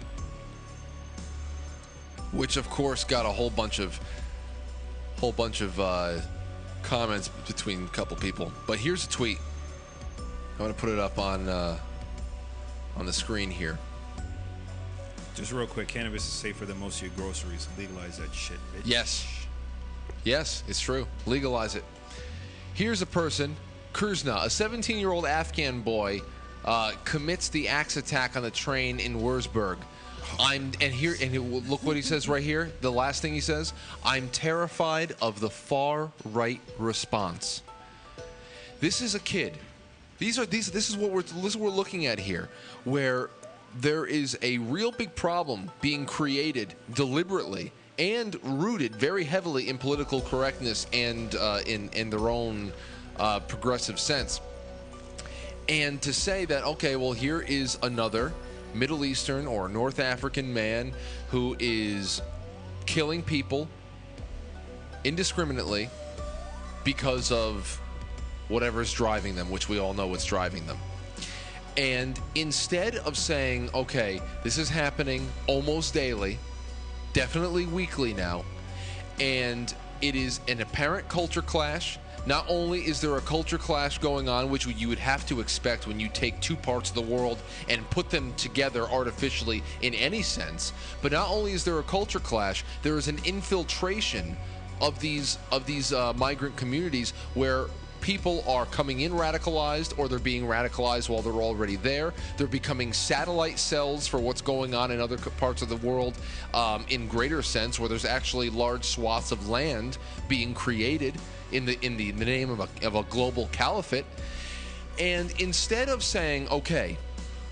which of course got a whole bunch of whole bunch of uh, comments between a couple people. But here's a tweet. I'm going to put it up on uh, on the screen here. Just real quick, cannabis is safer than most of your groceries. Legalize that shit, bitch. Yes. Yes, it's true. Legalize it. Here's a person, Kurzna, a seventeen-year-old Afghan boy, uh, commits the axe attack on the train in Wurzburg. I'm and here and it, look what he says right here. The last thing he says: "I'm terrified of the far right response." This is a kid. These are these. This is what we're this is what we're looking at here, where there is a real big problem being created deliberately and rooted very heavily in political correctness and uh, in in their own uh, progressive sense. And to say that, okay, well, here is another Middle Eastern or North African man who is killing people indiscriminately because of whatever's driving them, which we all know what's driving them. And instead of saying, okay, this is happening almost daily, definitely weekly now, and it is an apparent culture clash. Not only is there a culture clash going on, which you would have to expect when you take two parts of the world and put them together artificially in any sense, but not only is there a culture clash, there is an infiltration of these of these uh, migrant communities where people are coming in radicalized, or they're being radicalized while they're already there. They're becoming satellite cells for what's going on in other parts of the world um, in greater sense, where there's actually large swaths of land being created in the in the, in the name of a, of a global caliphate. And instead of saying, okay,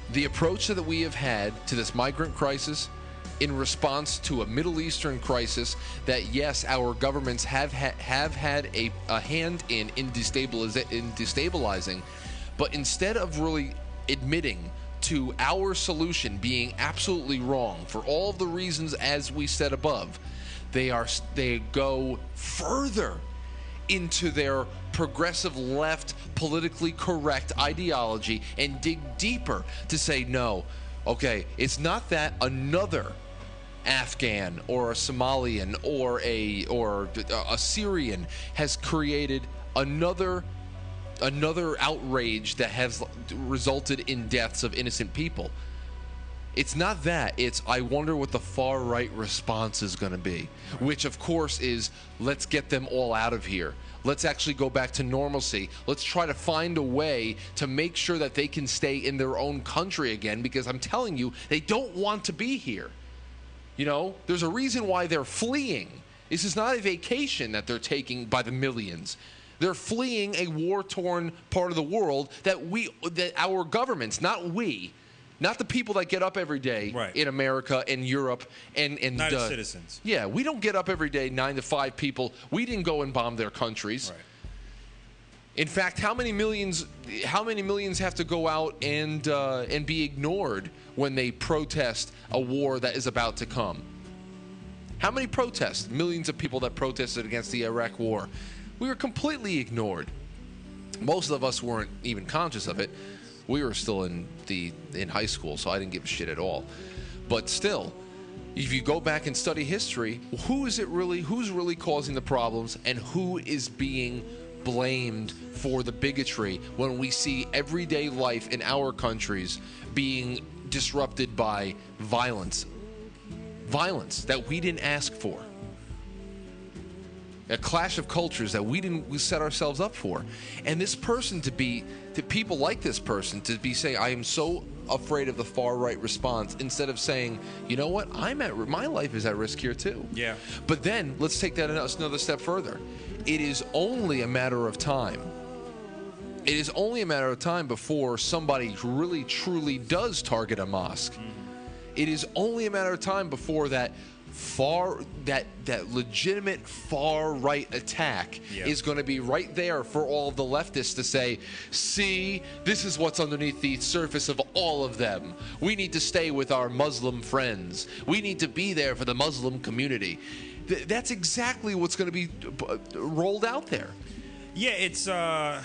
the approach that we have had to this migrant crisis in response to a Middle Eastern crisis that, yes, our governments have ha- have had a, a hand in in, destabiliza- in destabilizing, but instead of really admitting to our solution being absolutely wrong for all of the reasons as we said above, they are they go further into their progressive left, politically correct ideology and dig deeper to say, no, okay, it's not that another Afghan or a Somalian or a or a Syrian has created another another outrage that has resulted in deaths of innocent people. It's not that. It's, I wonder what the far right response is going to be, which of course is, let's get them all out of here. Let's actually go back to normalcy. Let's try to find a way to make sure that they can stay in their own country again, because I'm telling you, they don't want to be here. You know, there's a reason why they're fleeing. This is not a vacation that they're taking by the millions. They're fleeing a war-torn part of the world that we, that our governments, not we, not the people that get up every day Right. in America and Europe and and Not uh, as citizens. Yeah, we don't get up every day nine to five people. We didn't go and bomb their countries. Right. In fact, how many millions? How many millions have to go out and uh, and be ignored when they protest a war that is about to come? How many protests? Millions of people that protested against the Iraq War. We were completely ignored. Most of us weren't even conscious of it. We were still in the in high school, so I didn't give a shit at all. But still, if you go back and study history, who is it really? Who's really causing the problems, and who is being blamed for the bigotry when we see everyday life in our countries being disrupted by violence? Violence that we didn't ask for. A clash of cultures that we didn't we set ourselves up for. And this person to be, to people like this person, to be saying, I am so afraid of the far right response, instead of saying, you know what, I'm at, my life is at risk here too. Yeah. But then, let's take that another step further. It is only a matter of time. It is only a matter of time before somebody really, truly does target a mosque. Mm-hmm. It is only a matter of time before that far that that legitimate far right attack yeah. is going to be right there for all of the leftists to say, see, this is what's underneath the surface of all of them. We need to stay with our Muslim friends. We need to be there for the Muslim community. Th- that's exactly what's going to be uh, rolled out there. Yeah, it's uh,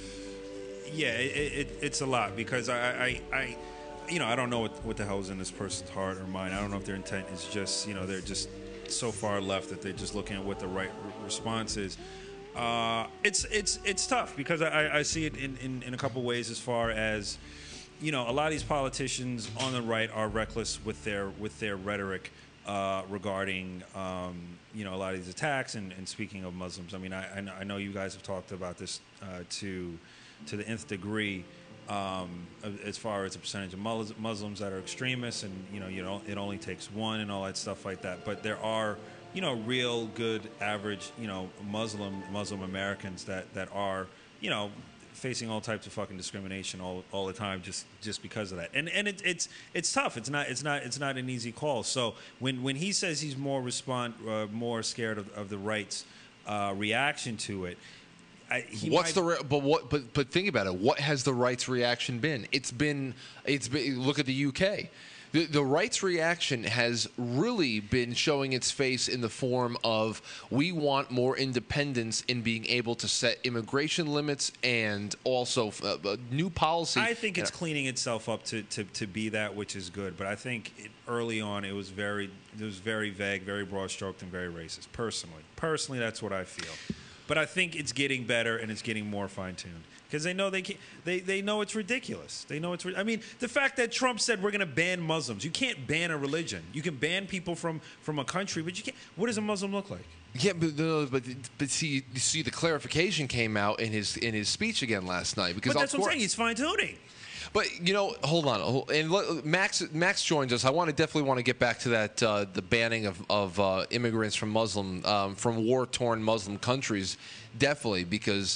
yeah, it, it, it's a lot, because I, I, I you know, I don't know what, what the hell's in this person's heart or mind. I don't know if their intent is just, you know, they're just so far left that they're just looking at what the right re- response is. Uh, it's it's it's tough, because I, I see it in, in, in a couple ways, as far as, you know, a lot of these politicians on the right are reckless with their with their rhetoric uh, regarding, um, you know, a lot of these attacks. And, and speaking of Muslims, I mean, I, I know- I know you guys have talked about this uh, to to the nth degree. Um, as far as the percentage of Muslims that are extremists, and you know, you know, it only takes one and all that stuff like that. But there are, you know, real good average, you know, Muslim Muslim Americans that, that are, you know, facing all types of fucking discrimination all, all the time just, just because of that. And and it, it's it's tough. It's not it's not it's not an easy call. So when, when he says he's more respond uh, more scared of, of the right's uh, reaction to it. I, he What's might, the re- but what but but think about it. What has the right's reaction been? It's been it's been look at the U K. The the right's reaction has really been showing its face in the form of, we want more independence in being able to set immigration limits, and also uh, uh, new policy. I think it's cleaning itself up to, to, to be that, which is good. But I think it, early on it was very it was very vague, very broad stroked, and very racist. Personally, personally, that's what I feel. But I think it's getting better, and it's getting more fine-tuned, because they know they can't, they they know it's ridiculous. They know it's. I mean, the fact that Trump said we're going to ban Muslims. You can't ban a religion. You can ban people from, from a country, but you can't. What does a Muslim look like? Yeah, but no, but but see, you see, the clarification came out in his in his speech again last night, because But that's of what course, I'm saying. He's fine-tuning. But you know, hold on, and let, Max Max joins us. I want to definitely want to get back to that uh, the banning of of uh, immigrants from Muslim um, from war torn Muslim countries, definitely, because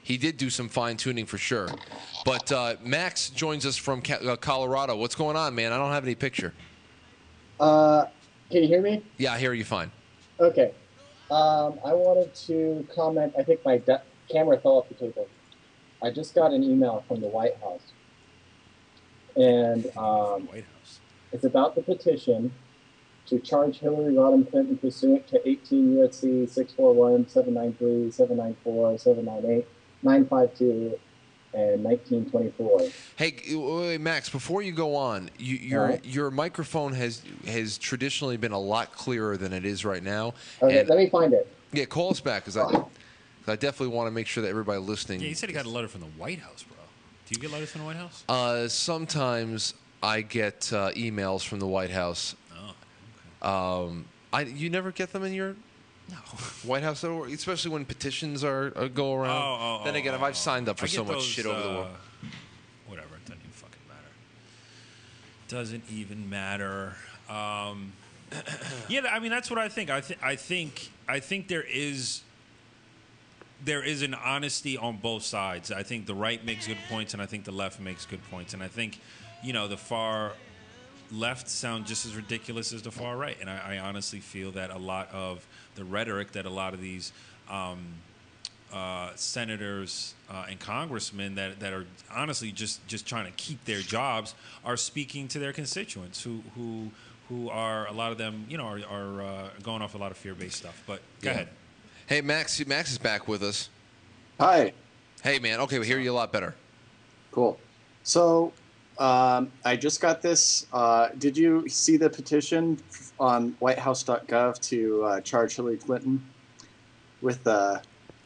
he did do some fine tuning for sure. But uh, Max joins us from Ca- uh, Colorado. What's going on, man? I don't have any picture. Uh, can you hear me? Yeah, I hear you fine. Okay. Um, I wanted to comment. I think my de- camera fell off the table. I just got an email from the White House, and um, White House. it's about the petition to charge Hillary Rodham Clinton pursuant to eighteen U S C six forty-one, seven ninety-three, seven ninety-four, seven ninety-eight, nine fifty-two, and nineteen twenty-four. Hey, wait, Max, before you go on, you, your Uh-huh. your microphone has has traditionally been a lot clearer than it is right now. Okay, And- let me find it. Yeah, call us back because I, 'cause I definitely want to make sure that everybody listening. Yeah, you said he got a letter from the White House, bro. Do you get letters from the White House? Uh, sometimes I get uh, emails from the White House. Oh, Um, I you never get them in your no. White House, though, especially when petitions are, are go around. Oh, oh, then oh, again, oh, if I've oh. signed up for I so get much those, shit over the uh, world. Whatever, it doesn't even fucking matter. Doesn't even matter. Um, yeah, I mean that's what I think. I think I think I think there is there is an honesty on both sides. I think the right makes good points, and I think the left makes good points. And I think, you know, the far left sound just as ridiculous as the far right. And I, I honestly feel that a lot of the rhetoric that a lot of these um, uh, senators uh, and congressmen that, that are honestly just, just trying to keep their jobs are speaking to their constituents who who who are, a lot of them, you know, are, are uh, going off a lot of fear-based stuff. But go Yeah. ahead. Hey, Max, Max is back with us. Hi. Hey, man. Okay, we hear you a lot better. Cool. So um, I just got this. Uh, did you see the petition on white house dot gov to uh, charge Hillary Clinton with uh,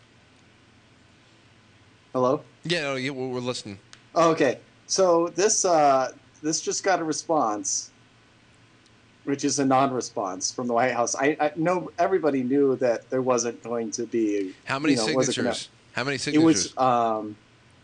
hello? Yeah, no, yeah, we're we're listening. Oh, okay. So this uh, this just got a response, which is a non-response from the White House. I, I know everybody knew that there wasn't going to be. How many you know, wasn't signatures? gonna- How many It signatures? was um,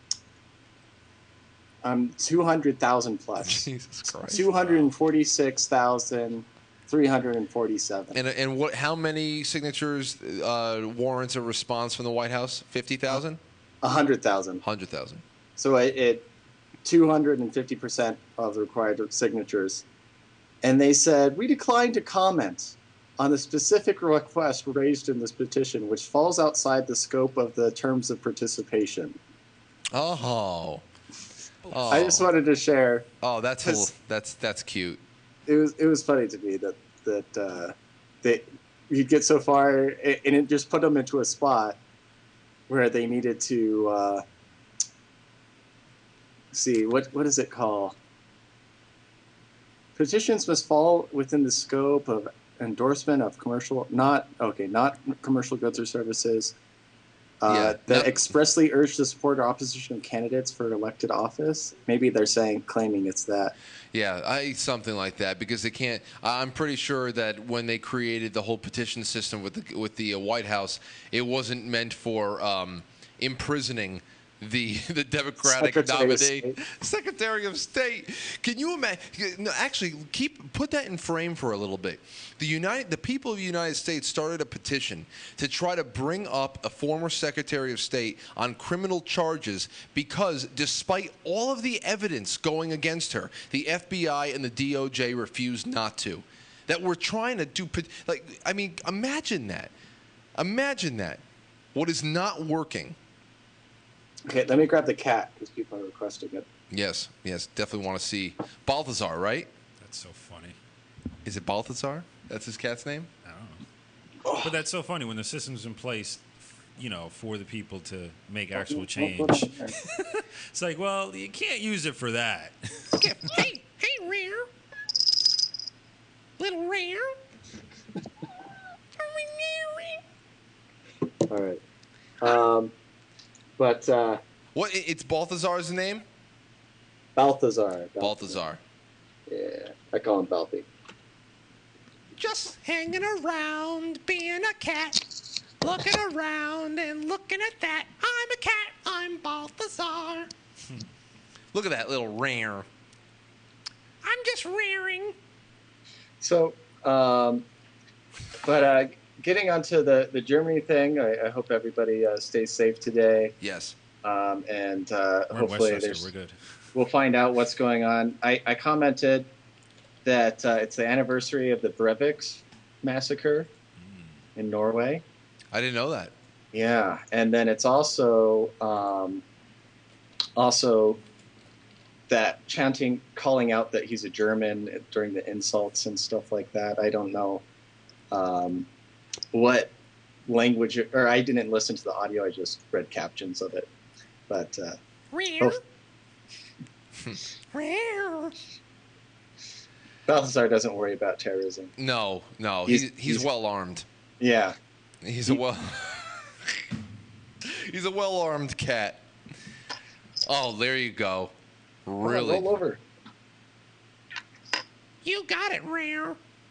um two hundred thousand plus. Jesus Christ. Two hundred forty-six thousand three hundred forty-seven. And and what? How many signatures uh, warrants a response from the White House? Fifty thousand. A hundred thousand. Hundred thousand. So it, it two hundred and fifty percent of the required signatures, and they said we decline to comment on the specific request raised in this petition, which falls outside the scope of the terms of participation. Oh. Oh. I just wanted to share. Oh, that's a Because- little, that's that's cute. It was it was funny to me that that uh, they you'd get so far, and it just put them into a spot where they needed to uh, see what what does it call? Petitions must fall within the scope of endorsement of commercial, not okay, not commercial goods or services. Uh, Yeah, that no- expressly urge the support or opposition of candidates for elected office. Maybe they're saying, claiming it's that. Yeah, I something like that because they can't. I'm pretty sure that when they created the whole petition system with the with the uh, White House, it wasn't meant for um, imprisoning the the Democratic Secretary of nominee, State. Secretary of State. Can you imagine? No, actually, keep put that in frame for a little bit. The United, the people of the United States started a petition to try to bring up a former Secretary of State on criminal charges because, despite all of the evidence going against her, the F B I and the D O J refused not to. That we're trying to do, like, I mean, imagine that. Imagine that. What is not working? Okay, let me grab the cat because people are requesting it. Yes, yes, definitely want to see Balthazar, right? That's so funny. Is it Balthazar? That's his cat's name? I don't know. But that's so funny when the system's in place, you know, for the people to make actual change. It's like, well, you can't use it for that. Hey, hey, Rare. Little Rare. All right. Um, but uh, What? i- It's Balthazar's name? Balthazar. Balthazar. Yeah, I call him Balthy. Just hanging around, being a cat. Looking around and looking at that. I'm a cat. I'm Balthazar. Look at that little Rare. I'm just rearing. So, um, but uh, getting onto the, the Germany thing, I, I hope everybody uh, stays safe today. Yes. um, and uh, We're in hopefully Westchester. there's We're good. we'll find out what's going on. I, I commented that uh, it's the anniversary of the Breivik massacre mm. in Norway. I didn't know that. Yeah, and then it's also um, also that chanting, calling out that he's a German during the insults and stuff like that. I don't know um, what language, or I didn't listen to the audio. I just read captions of it. But uh, oh, Balthazar doesn't worry about terrorism. No, no, he's he's, he's, he's well armed. Yeah, he's he, a well he's a well armed cat. Oh, there you go. Really? Roll over. You got it, Rare.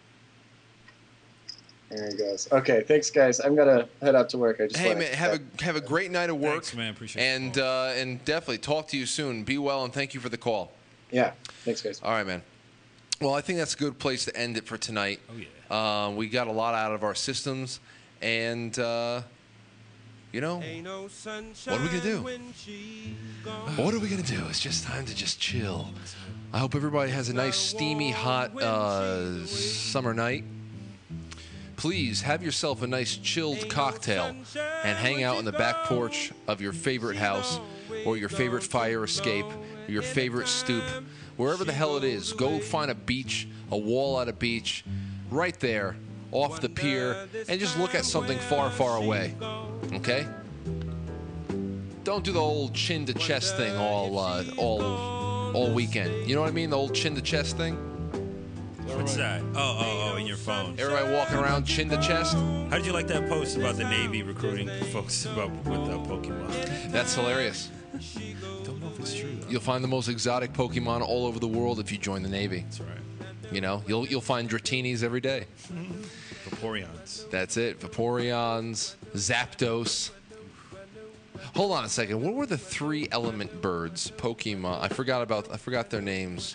There he goes. Okay, thanks, guys. I'm gonna head out to work. I just hey wanted man, to have a have a great night of work. Thanks, man. Appreciate and it. uh, and definitely talk to you soon. Be well, and thank you for the call. Yeah, thanks, guys. All right, man. Well, I think that's a good place to end it for tonight. Oh yeah. Uh, we got a lot out of our systems, and uh, you know, what are we gonna do? What are we gonna do? It's just time to just chill. I hope everybody has a nice, steamy, hot uh, summer night. Please have yourself a nice chilled cocktail and hang out on the back porch of your favorite house or your favorite fire escape or your favorite stoop. Wherever the hell it is, go find a beach, a wall at a beach, right there, off the pier, and just look at something far, far away. Okay? Don't do the old chin to chest thing all, uh, all, all weekend. You know what I mean? The old chin to chest thing. What's that? Oh, oh, oh, in your phone. Everybody walking around chin to chest. How did you like that post about the Navy recruiting folks about with uh, Pokemon? That's hilarious. Don't know if it's true though. You'll find the most exotic Pokemon all over the world if you join the Navy. That's right. You know, you'll you'll find Dratinis every day. Vaporeons. That's it. Vaporeons, Zapdos. Hold on a second. What were the three element birds? Pokemon. I forgot about. I forgot their names.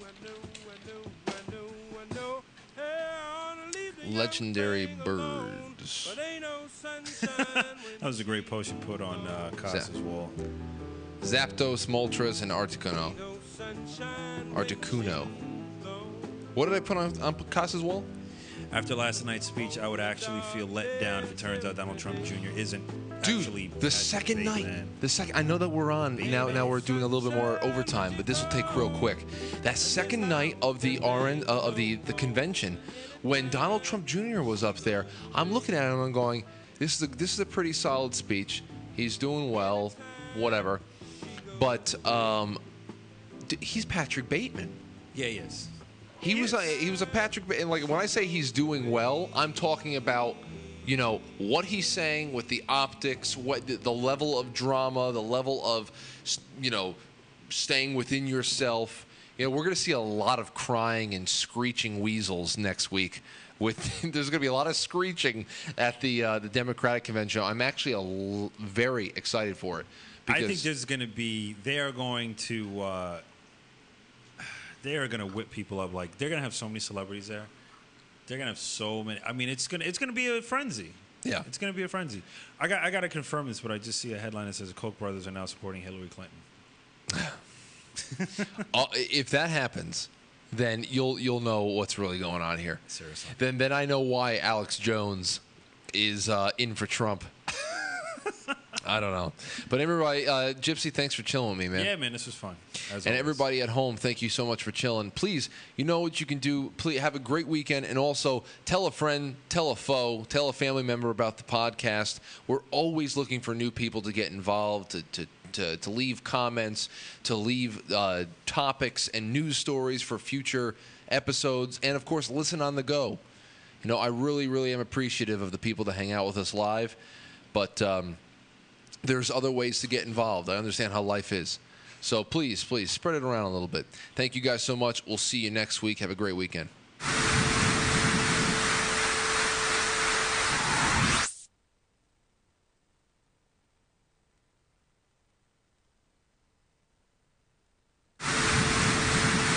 Legendary birds. That was a great post you put on uh, Casa's wall. Zapdos, Moltres, and Articuno. Articuno. What did I put on, on Casa's wall? After last night's speech, I would actually feel let down if it turns out Donald Trump Junior isn't Dude, actually the second night. Man. The second. I know that we're on now. Now we're doing a little bit more overtime, but this will take real quick. That second night of the R N uh, of the the convention, when Donald Trump Junior was up there, I'm looking at him and I'm going, "This is a, this is a pretty solid speech. He's doing well, whatever." But um, d- he's Patrick Bateman. Yeah, he is. He, he was a, he was a Patrick, and like when I say he's doing well, I'm talking about, you know, what he's saying with the optics, what the, the level of drama, the level of, you know, staying within yourself. You know, we're going to see a lot of crying and screeching weasels next week. With there's going to be a lot of screeching at the uh, the Democratic convention. I'm actually a l- very excited for it. I think there's going to be. They are going to. Uh, They are gonna whip people up. Like they're gonna have so many celebrities there. They're gonna have so many. I mean, it's gonna it's gonna be a frenzy. Yeah, it's gonna be a frenzy. I got I got to confirm this, but I just see a headline that says the Koch brothers are now supporting Hillary Clinton. uh, if that happens, then you'll you'll know what's really going on here. Seriously. Then then I know why Alex Jones is uh, in for Trump. I don't know. But everybody, uh, Gypsy, thanks for chilling with me, man. Yeah, man, this was fun. As and always. everybody at home, thank you so much for chilling. Please, you know what you can do. Please have a great weekend. And also tell a friend, tell a foe, tell a family member about the podcast. We're always looking for new people to get involved, to, to, to, to leave comments, to leave uh, topics and news stories for future episodes. And, of course, listen on the go. You know, I really, really am appreciative of the people that hang out with us live. But um, there's other ways to get involved. I understand how life is. So please, please spread it around a little bit. Thank you guys so much. We'll see you next week. Have a great weekend.